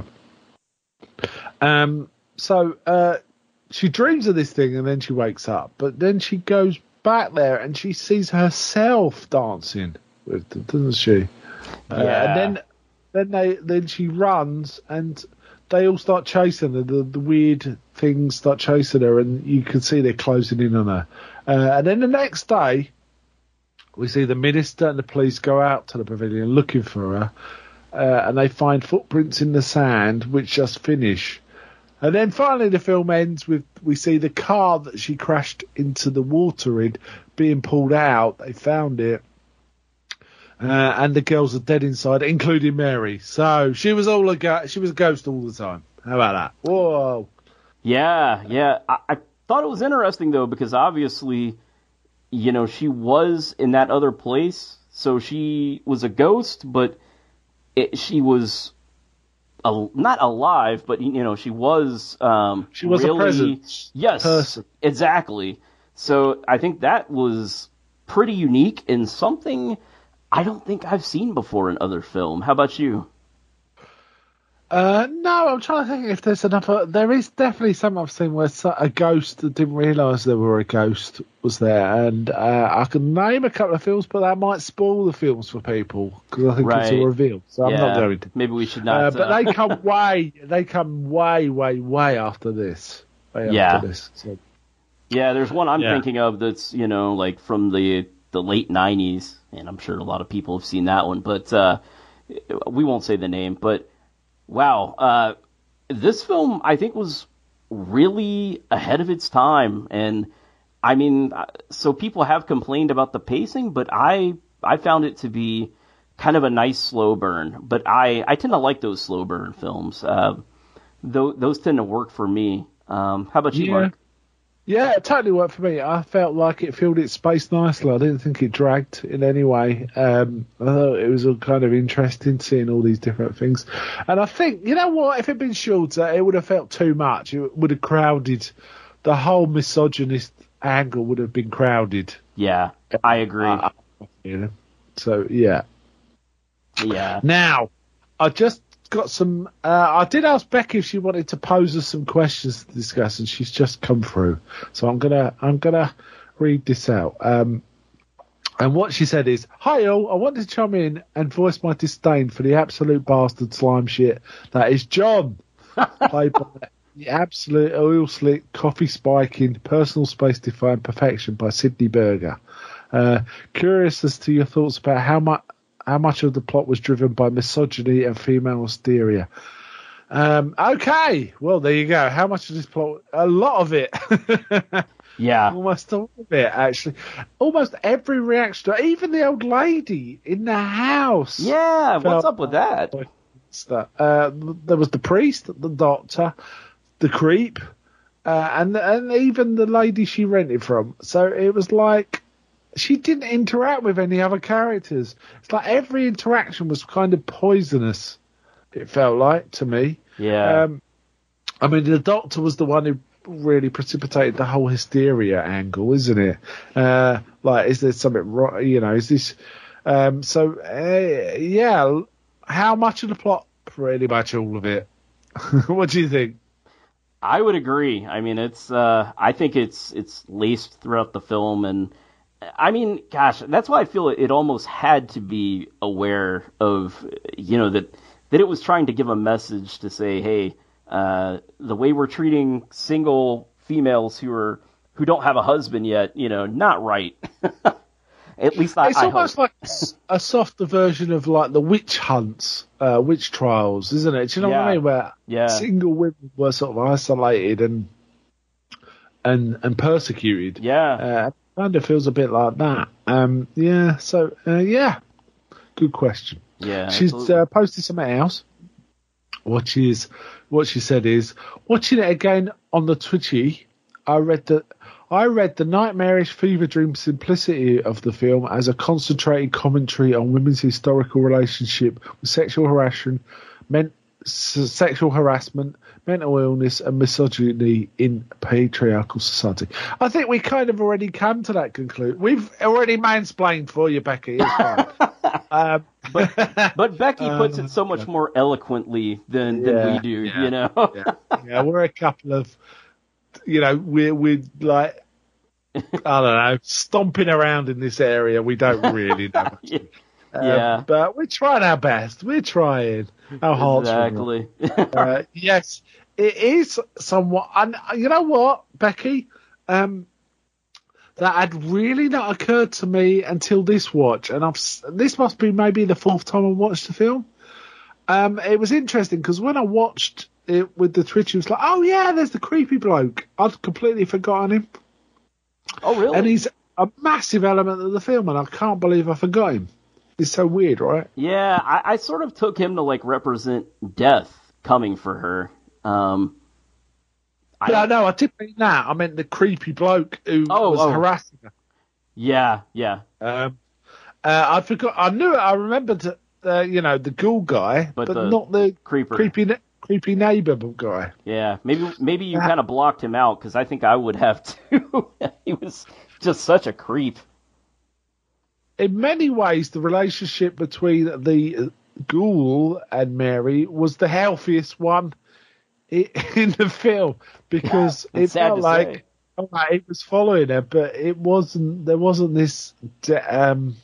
Um, so uh, she dreams of this thing and then she wakes up. But then she goes back there and she sees herself dancing with them, doesn't she? Yeah. Uh, and then then they then she runs and they all start chasing her. The, the weird things start chasing her, and you can see they're closing in on her. Uh, and then the next day, we see the minister and the police go out to the pavilion looking for her, uh, and they find footprints in the sand, which just finish. And then finally the film ends with, we see the car that she crashed into the water in being pulled out. They found it. Uh, and the girls are dead inside, including Mary. So she was all a go- she was a ghost all the time. How about that? Whoa. Yeah, yeah. I, I thought it was interesting though, because obviously, you know, she was in that other place, so she was a ghost, but it, she was a, not alive, but you know, she was. Um, she was really, a presence. Yes, person. Exactly. So I think that was pretty unique and something I don't think I've seen before in other film. How about you? Uh, no, I'm trying to think if there's another. There is definitely some I've seen where a ghost that didn't realise there were a ghost was there, and uh, I can name a couple of films, but that might spoil the films for people because I think right. it's a reveal. So yeah. I'm not going to. Maybe we should not. Uh, but uh... they come way, they come way, way, way after this. Way yeah. After this. So. Yeah, there's one I'm yeah. thinking of that's you know like from the the late nineties, and I'm sure a lot of people have seen that one, but uh, we won't say the name, but. Wow, uh, this film I think was really ahead of its time, and I mean, so people have complained about the pacing, but I I found it to be kind of a nice slow burn. But I, I tend to like those slow burn films. Uh, th- those tend to work for me. Um, how about you, yeah. Mark? Yeah, it totally worked for me. I felt like it filled its space nicely. I didn't think it dragged in any way. Um, I thought it was all kind of interesting seeing all these different things. And I think, you know what, if it had been shorter, it would have felt too much. It would have crowded. The whole misogynist angle would have been crowded. Yeah, I agree. I, feeling. So yeah, yeah. Now, I just got some. Uh, I did ask Becky if she wanted to pose us some questions to discuss, and she's just come through. So I'm gonna I'm gonna read this out. Um, and what she said is, "Hi all, I wanted to chime in and voice my disdain for the absolute bastard slime shit that is John, played by the absolute oil slick, coffee spiking, personal space defying perfection by Sidney Berger. Uh, curious as to your thoughts about how much." How much of the plot was driven by misogyny and female hysteria? Um, okay, well, there you go. How much of this plot? A lot of it. Yeah. Almost all of it, actually. Almost every reaction, even the old lady in the house. Yeah, what's up with that? Uh, there was the priest, the doctor, the creep, uh, and, and even the lady she rented from. So it was like, she didn't interact with any other characters. It's like every interaction was kind of poisonous, it felt like, to me. Yeah. Um, I mean, the doctor was the one who really precipitated the whole hysteria angle, isn't it? Uh, like, is there something wrong? You know, is this... Um, so, uh, yeah, how much of the plot? Pretty much all of it. What do you think? I would agree. I mean, it's... Uh, I think it's it's laced throughout the film, and... I mean, gosh, that's why I feel it almost had to be aware of, you know, that that it was trying to give a message to say, hey, uh, the way we're treating single females who are who don't have a husband yet, you know, not right. At least I, it's I almost hope. like a softer version of like the witch hunts, uh, witch trials, isn't it? Do you know yeah. what I mean? Where yeah. single women were sort of isolated and and and persecuted. Yeah. Uh, kind of feels a bit like that. Um, yeah, so, uh, yeah. Good question. Yeah. She's uh, posted something else. What she, is, what she said is, watching it again on the Twitchy, I read the, I read the nightmarish fever dream simplicity of the film as a concentrated commentary on women's historical relationship with sexual harassment, meant, s- sexual harassment, mental illness and misogyny in patriarchal society. I think we kind of already come to that conclusion. We've already mansplained for you, Becky. It's fine. um, but, but Becky puts um, it so much more eloquently than, than yeah, we do, yeah, you know? yeah, yeah, we're a couple of, you know, we're, we're like, I don't know, stomping around in this area. We don't really know much. yeah. Um, yeah. But we're trying our best. We're trying. Our hearts. Exactly. uh, yes, it is somewhat. And you know what, Becky? Um, that had really not occurred to me until this watch, and I've this must be maybe the fourth time I watched the film. Um, it was interesting because when I watched it with the Twitch, it was like, oh yeah, there's the creepy bloke. I'd completely forgotten him. Oh really? And he's a massive element of the film, and I can't believe I forgot him. It's so weird, right? Yeah, I, I sort of took him to like represent death coming for her. Um, I no, no, I didn't mean that. I meant the creepy bloke who oh, was oh. harassing her. Yeah, yeah. Um, uh, I forgot. I knew it. I remembered, uh, you know, the ghoul guy, but, but the not the creeper. creepy, creepy neighbor guy. Yeah, maybe maybe you kind of blocked him out because I think I would have too. He was just such a creep. In many ways, the relationship between the ghoul and Mary was the healthiest one in the film because it felt like, like it was following her, but it wasn't. There wasn't this. Um,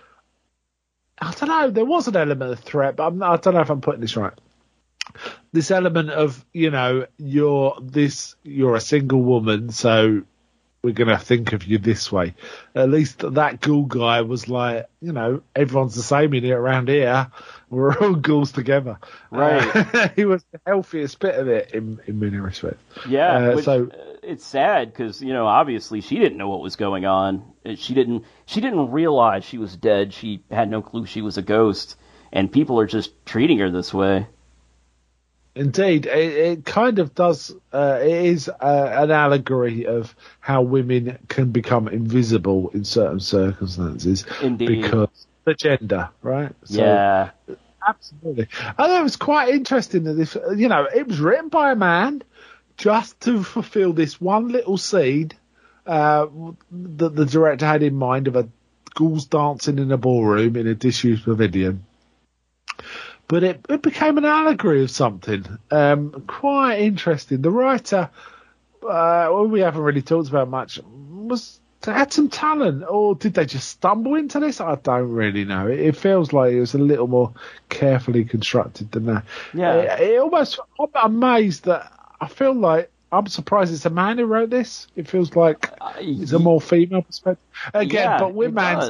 I don't know. There was an element of threat, but I'm not, I don't know if I'm putting this right. This element of, you know, you're this. You're a single woman, so we're going to think of you this way. At least that ghoul guy was like, you know, everyone's the same in here around here. We're all ghouls together. Right. Uh, he was the healthiest bit of it in, in many respects. Yeah. Uh, which, so uh, it's sad because, you know, obviously she didn't know what was going on. She didn't, she didn't realize she was dead. She had no clue she was a ghost. And people are just treating her this way. Indeed, it, it kind of does. Uh, it is uh, an allegory of how women can become invisible in certain circumstances. Indeed. Because the gender, right? So, yeah. Absolutely. I thought it was quite interesting that this, you know, it was written by a man just to fulfill this one little seed uh, that the director had in mind of a ghouls dancing in a ballroom in a disused pavilion. But it, it became an allegory of something um, quite interesting. The writer, uh, well, we haven't really talked about much, was had some talent, or did they just stumble into this? I don't really know. It, it feels like it was a little more carefully constructed than that. Yeah, it, it almost. I'm amazed that I feel like I'm surprised it's a man who wrote this. It feels like uh, it's a more female perspective again, yeah, but with man.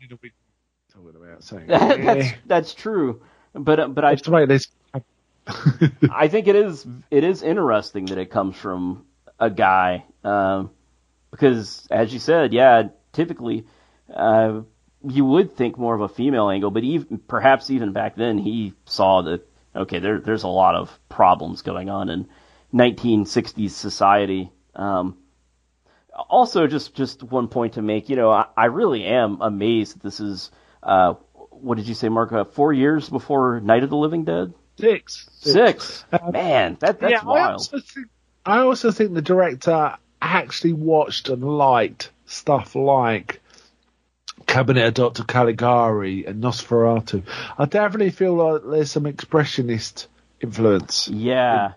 That's that's true. But but I to make this. I think it is it is interesting that it comes from a guy um, because, as you said, yeah, typically uh, you would think more of a female angle, but even perhaps even back then he saw that okay, there there's a lot of problems going on in nineteen sixties society. Um, also, just just one point to make, you know, I, I really am amazed that this is. Uh, What did you say, Mark? Uh, four years before Night of the Living Dead? Six. Six. Six. Um, Man, that, that's yeah, wild. I also, think, I also think the director actually watched and liked stuff like Cabinet of Doctor Caligari and Nosferatu. I definitely feel like there's some expressionist influence. Yeah.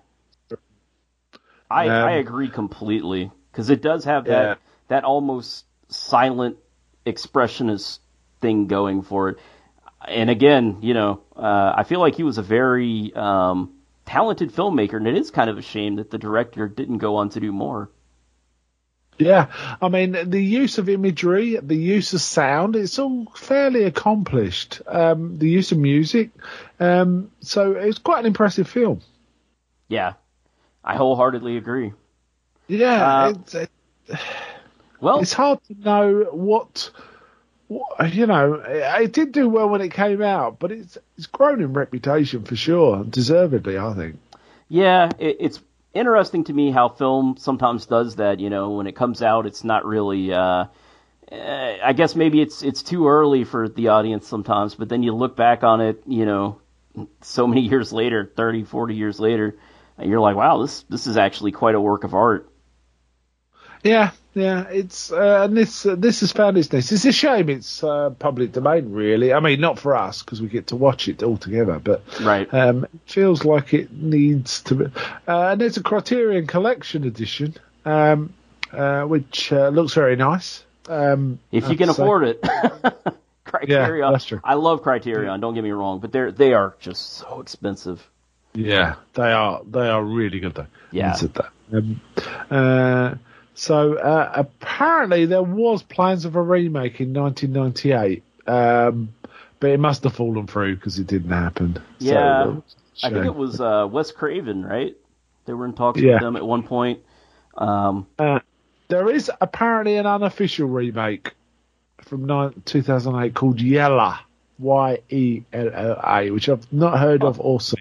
I, um, I agree completely, because it does have that, yeah. that almost silent expressionist thing going for it. And again, you know, uh, I feel like he was a very um, talented filmmaker, and it is kind of a shame that the director didn't go on to do more. Yeah, I mean, the use of imagery, the use of sound, it's all fairly accomplished. Um, the use of music. Um, so it's quite an impressive film. Yeah, I wholeheartedly agree. Yeah, uh, it's, it, well, it's hard to know what... You know, it did do well when it came out, but it's it's grown in reputation for sure, deservedly, I think. Yeah, it, it's interesting to me how film sometimes does that. You know, when it comes out, it's not really. Uh, I guess maybe it's it's too early for the audience sometimes, but then you look back on it, you know, so many years later, thirty, forty years later, and you're like, wow, this this is actually quite a work of art. Yeah. Yeah, it's uh, and this uh, this has found its niche. It's a shame it's uh, public domain, really. I mean, not for us because we get to watch it all together, but right. um, it feels like it needs to be. Uh, and there's a Criterion Collection edition, um, uh, which uh, looks very nice. Um, if you can afford it, Criterion. Yeah, that's true. I love Criterion. Don't get me wrong, but they're they are just so expensive. Yeah, they are. They are really good though. Yeah. Said that. Um, uh, So uh, apparently there was plans of a remake in nineteen ninety-eight, um, but it must have fallen through because it didn't happen. Yeah, so, I think it was uh, Wes Craven, right? They were in talks yeah. with them at one point. Um, uh, there is apparently an unofficial remake from nine, two thousand eight called Yella, Y E L L A, which I've not heard oh. of or seen.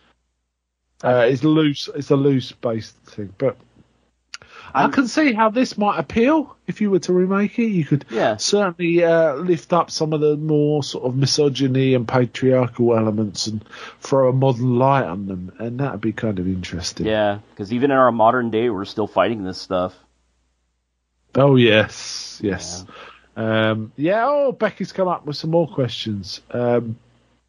Uh, it's loose. It's a loose based thing, but. I can see how this might appeal if you were to remake it. You could yeah. certainly uh, lift up some of the more sort of misogyny and patriarchal elements and throw a modern light on them, and that would be kind of interesting. Yeah, because even in our modern day, we're still fighting this stuff. Oh, yes, yes. Yeah, um, yeah oh, Becky's come up with some more questions. Um,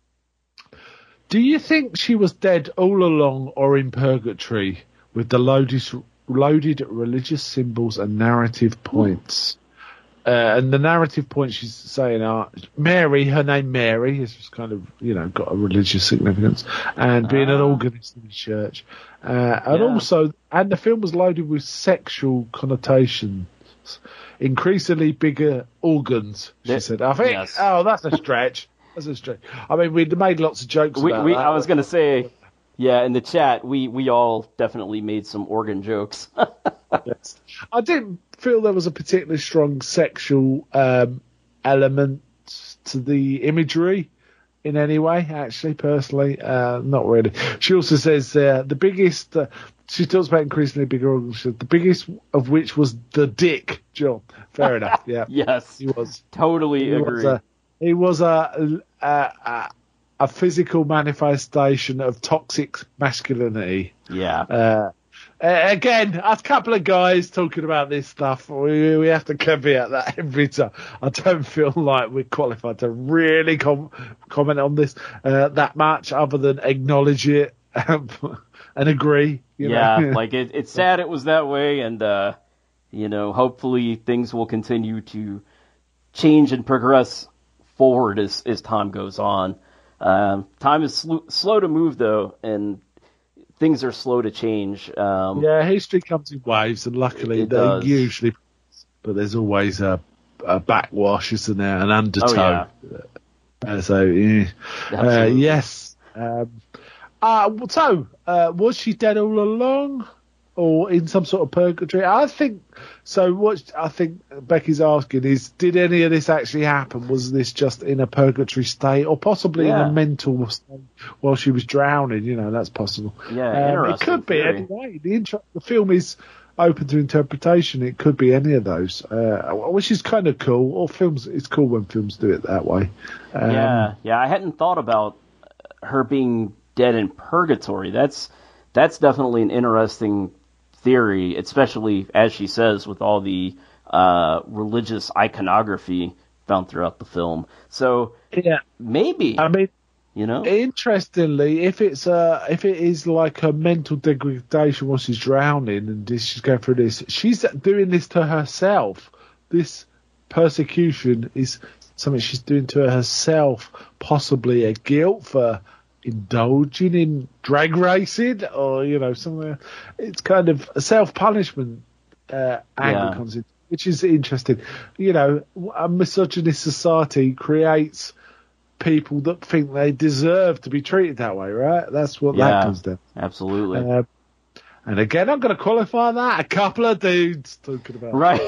do you think she was dead all along or in purgatory with the loaded... loaded religious symbols and narrative points. Uh, and the narrative points she's saying are Mary, her name Mary, is kind of, you know, got a religious significance, and being an organist in the church. Uh, and yeah. also, and the film was loaded with sexual connotations. Increasingly bigger organs, she yeah. said. I think, yes. oh, that's a stretch. That's a stretch. I mean, we'd made lots of jokes we, about we, that. I was going to say... Yeah, in the chat, we, we all definitely made some organ jokes. Yes. I didn't feel there was a particularly strong sexual um, element to the imagery in any way, actually, personally. Uh, not really. She also says uh, the biggest, uh, she talks about increasingly bigger organs, the biggest of which was the dick, John. Fair enough, yeah. Yes. He was. Totally he agree. Was a, he was a... a, a a physical manifestation of toxic masculinity. Yeah. Uh, Uh, again, a couple of guys talking about this stuff. We we have to caveat that every time. I don't feel like we're qualified to really com- comment on this uh, that much, other than acknowledge it um, and agree. You yeah, know? like it, it's sad it was that way, and uh, you know, hopefully things will continue to change and progress forward as as time goes on. Um, time is sl- slow to move, though, and things are slow to change. Um, yeah, history comes in waves, and luckily it they does. usually, but there's always a, a backwash, isn't there, an undertow. Oh, yeah. uh, so, yeah. uh, yes. Um, uh, so, uh, was she dead all along, or in some sort of purgatory? I think so. What I think Becky's asking is, did any of this actually happen? Was this just in a purgatory state, or possibly Yeah. in a mental state while she was drowning? You know, that's possible. Yeah, Um, it interesting could be theory. anyway. The, intro- the film is open to interpretation. It could be any of those, uh, which is kind of cool. Or films, it's cool when films do it that way. Um, yeah, yeah. I hadn't thought about her being dead in purgatory. That's that's definitely an interesting theory, especially as she says with all the uh, religious iconography found throughout the film. So yeah, maybe I mean, you know, interestingly, if it's uh, if it is like a mental degradation while she's drowning and this, she's going through this, she's doing this to herself. This persecution is something she's doing to herself, possibly a guilt for indulging in drag racing, or you know, somewhere. It's kind of a self-punishment uh, angle Yeah. comes in, which is interesting. You know, a misogynist society creates people that think they deserve to be treated that way, right? That's what Yeah, that comes down. absolutely. Uh, and again, I'm going to qualify that. A couple of dudes talking about Right.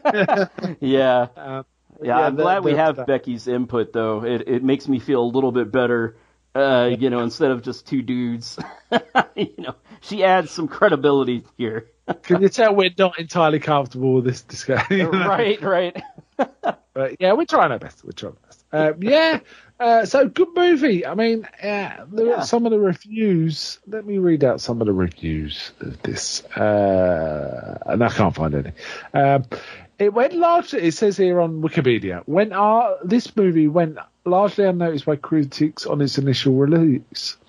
yeah. Um, Yeah, I'm that- glad we that- have that- Becky's input, though. It it makes me feel a little bit better, uh, you know, instead of just two dudes. you know, she adds some credibility here. Can you tell we're not entirely comfortable with this discussion? right, right. But yeah, we're trying our best. We're trying our best. Um, yeah, uh, so good movie. I mean, uh, there Yeah. are some of the reviews. Let me read out some of the reviews of this. Uh, and I can't find any. Um, it went largely, it says here on Wikipedia, when our, this movie went largely unnoticed by critics on its initial release,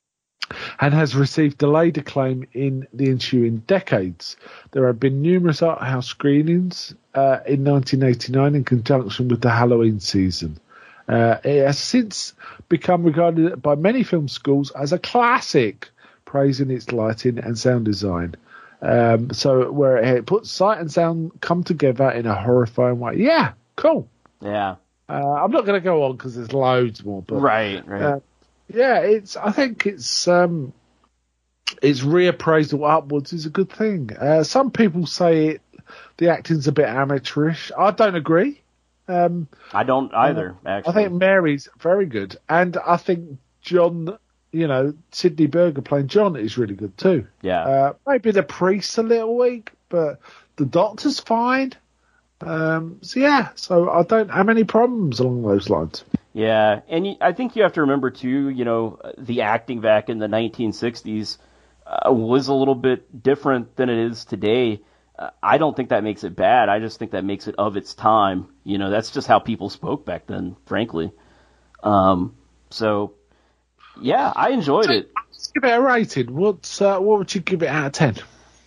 and has received delayed acclaim in the ensuing decades. There have been numerous art house screenings uh, in nineteen eighty-nine in conjunction with the Halloween season. Uh, it has since become regarded by many film schools as a classic, praising its lighting and sound design. Um, so where it puts sight and sound come together in a horrifying way. Yeah, cool. Yeah. Uh, I'm not going to go on because there's loads more. But, Right, right. Uh, yeah, it's. I think it's um, it's reappraisal upwards is a good thing. Uh, some people say it, the acting's a bit amateurish. I don't agree. Um, I don't either, actually. I think Mary's very good, and I think John, you know, Sidney Berger playing John is really good too. Yeah. Uh, maybe the priest's a little weak, but the doctor's fine. Um, so yeah, so I don't have any problems along those lines. Yeah, and you, I think you have to remember, too, you know, the acting back in the nineteen sixties uh, was a little bit different than it is today. Uh, I don't think that makes it bad. I just think that makes it of its time. You know, that's just how people spoke back then, frankly. Um, so, yeah, I enjoyed it. Let's give it a rating. What's, uh, what would you give it out of ten?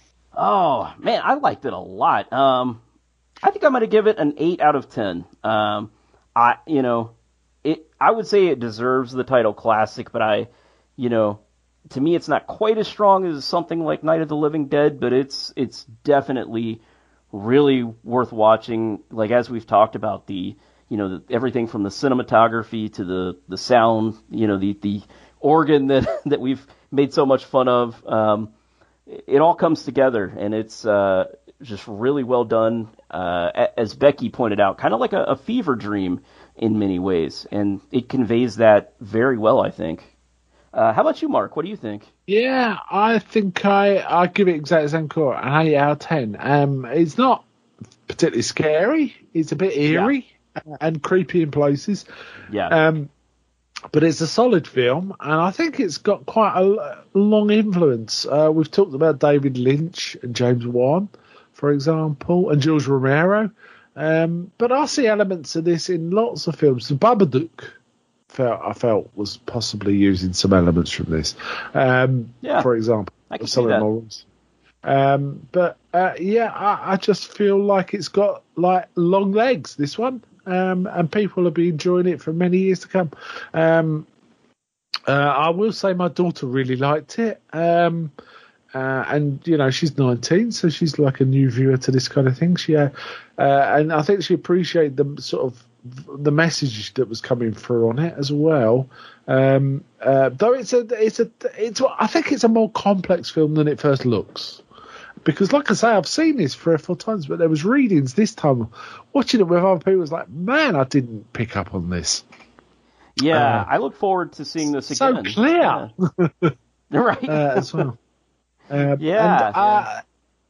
Oh, man, I liked it a lot. Um, I think I'm going to give it an eight out of ten. Um, I, you know... It, I would say it deserves the title classic, but I, you know, to me it's not quite as strong as something like Night of the Living Dead, but it's it's definitely really worth watching. Like, as we've talked about, the, you know, the, everything from the cinematography to the, the sound, you know, the, the organ that, that we've made so much fun of, um, it all comes together, and it's uh, just really well done. Uh, as Becky pointed out, kind of like a, a fever dream in many ways, and it conveys that very well, I think. Uh, how about you, Mark? What do you think? Yeah, I think I I give it exactly the same score, an eight out of ten. Um, it's not particularly scary. It's a bit eerie yeah. and creepy in places. Yeah. Um, but it's a solid film, and I think it's got quite a long influence. Uh, we've talked about David Lynch and James Wan, for example, and George Romero. Um, but I see elements of this in lots of films. The Babadook, felt, I felt, was possibly using some elements from this. Um, yeah, for example, I can see that. Morals. Um, but uh, yeah, I, I just feel like it's got like long legs. This one, um, and people will be enjoying it for many years to come. Um, uh, I will say my daughter really liked it. Um, Uh, and, you know, she's nineteen, so she's like a new viewer to this kind of thing. She, uh, uh, and I think she appreciated the sort of the message that was coming through on it as well. Um, uh, though it's a, it's a, it's, I think it's a more complex film than it first looks. Because, like I say, I've seen this three or four times, but there was readings this time. Watching it with other people, was like, man, I didn't pick up on this. Yeah, uh, I look forward to seeing this so again. So clear. Yeah. Right. uh, as well. Um, yeah, and, uh, yeah.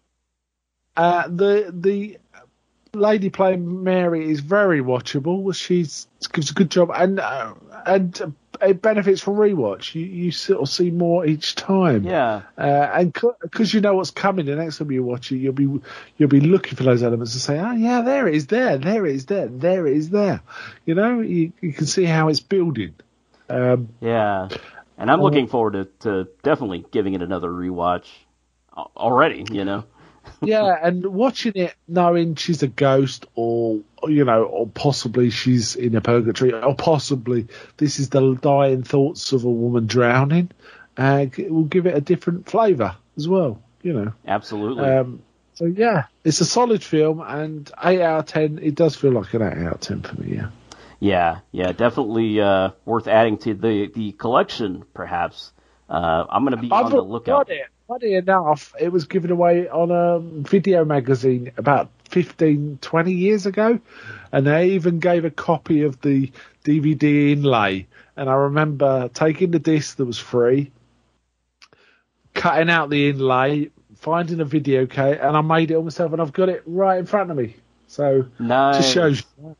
Uh, the the lady playing Mary is very watchable. She gives a good job, and uh, and it benefits from rewatch. You you sort of see more each time. Yeah, uh, and because you know what's coming, the next time you watch it, you'll be you'll be looking for those elements and say, oh yeah, there it is, there, there it is, there, there it is, there. You know, you you can see how it's building. Um, yeah. And I'm looking forward to, to definitely giving it another rewatch already, you know. Yeah, and watching it knowing she's a ghost, or, you know, or possibly she's in a purgatory, or possibly this is the dying thoughts of a woman drowning, uh, it will give it a different flavour as well, you know. Absolutely. Um, so, yeah, it's a solid film, and eight out of ten, it does feel like an eight out of ten for me, yeah. Yeah, yeah, definitely uh, worth adding to the, the collection, perhaps. Uh, I'm going to be I've on the lookout. It. Funny enough, it was given away on a video magazine about fifteen, twenty years ago, and they even gave a copy of the D V D inlay. And I remember taking the disc that was free, cutting out the inlay, finding a video case, and I made it all myself, and I've got it right in front of me. So, nice. Just shows you.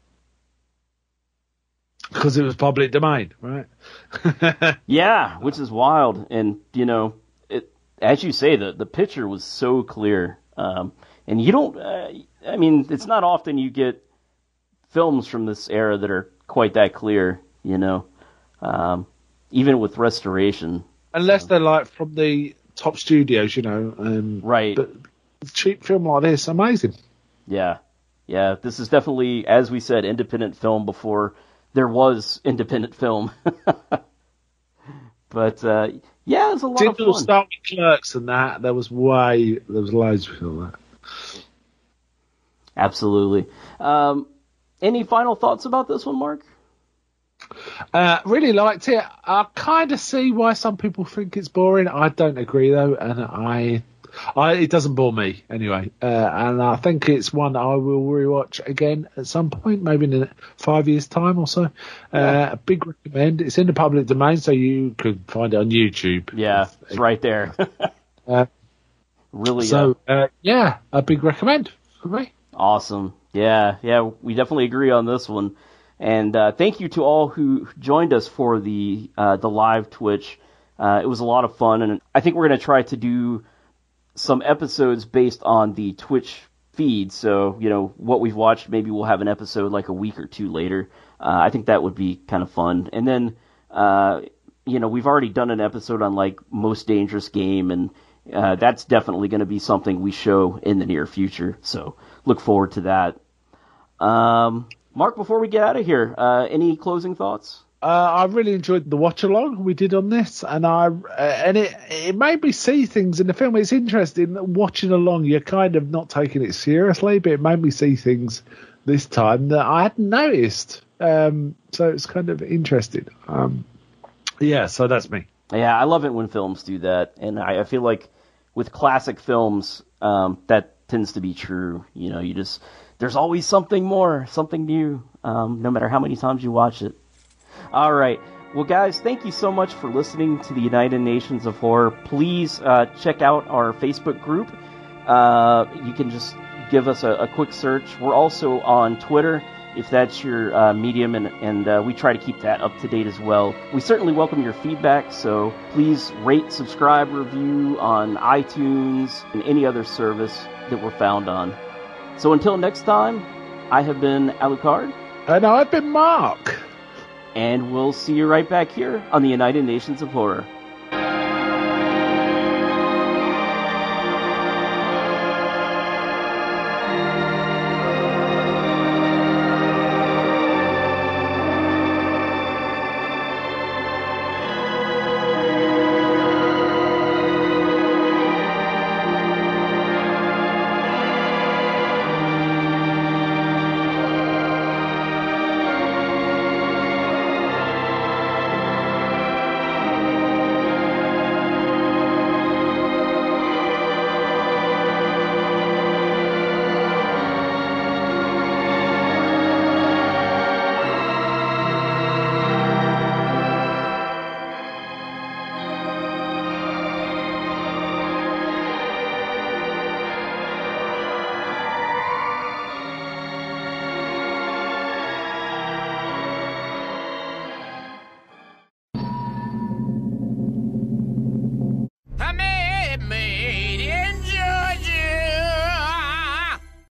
Because it was public domain, right? Yeah, which is wild. And, you know, it, as you say, the, the picture was so clear. Um, and you don't, uh, I mean, it's not often you get films from this era that are quite that clear, you know, um, even with restoration. Unless they're like from the top studios, you know. Um, right. But a cheap film like this, amazing. Yeah. Yeah, this is definitely, as we said, independent film before there was independent film. But, uh, yeah, it was a lot Didn't of fun. Start with Clerks and that. There was way, there was loads of that. Absolutely. Um, any final thoughts about this one, Mark? Uh, really liked it. I kind of see why some people think it's boring. I don't agree, though, and I... I, it doesn't bore me anyway, uh, and I think it's one I will rewatch again at some point, maybe in five years' time or so. Yeah. Uh, a big recommend. It's in the public domain, so you could find it on YouTube. Yeah, it's right there. uh, really. So uh, uh, yeah, a big recommend for me. Awesome. Yeah, yeah, we definitely agree on this one. And uh, thank you to all who joined us for the uh, the live Twitch. Uh, it was a lot of fun, and I think we're going to try to do some episodes based on the Twitch feed. So, you know, what we've watched, maybe we'll have an episode like a week or two later. Uh, I think that would be kind of fun. And then, uh, you know, we've already done an episode on like Most Dangerous Game, and uh, that's definitely going to be something we show in the near future. So look forward to that. Um, Mark, before we get out of here, uh, any closing thoughts? Uh, I really enjoyed the watch along we did on this, and I uh, and it it made me see things in the film. It's interesting watching along. You're kind of not taking it seriously, but it made me see things this time that I hadn't noticed. Um, so it's kind of interesting. Um, yeah, so that's me. Yeah, I love it when films do that, and I, I feel like with classic films, um, that tends to be true. You know, you just there's always something more, something new, um, no matter how many times you watch it. All right. Well, guys, thank you so much for listening to the United Nations of Horror. Please uh, check out our Facebook group. Uh, you can just give us a, a quick search. We're also on Twitter if that's your uh, medium, and, and uh, we try to keep that up to date as well. We certainly welcome your feedback, so please rate, subscribe, review on iTunes and any other service that we're found on. So until next time, I have been Alucard. And I've been Mark. And we'll see you right back here on the United Nations of Horror.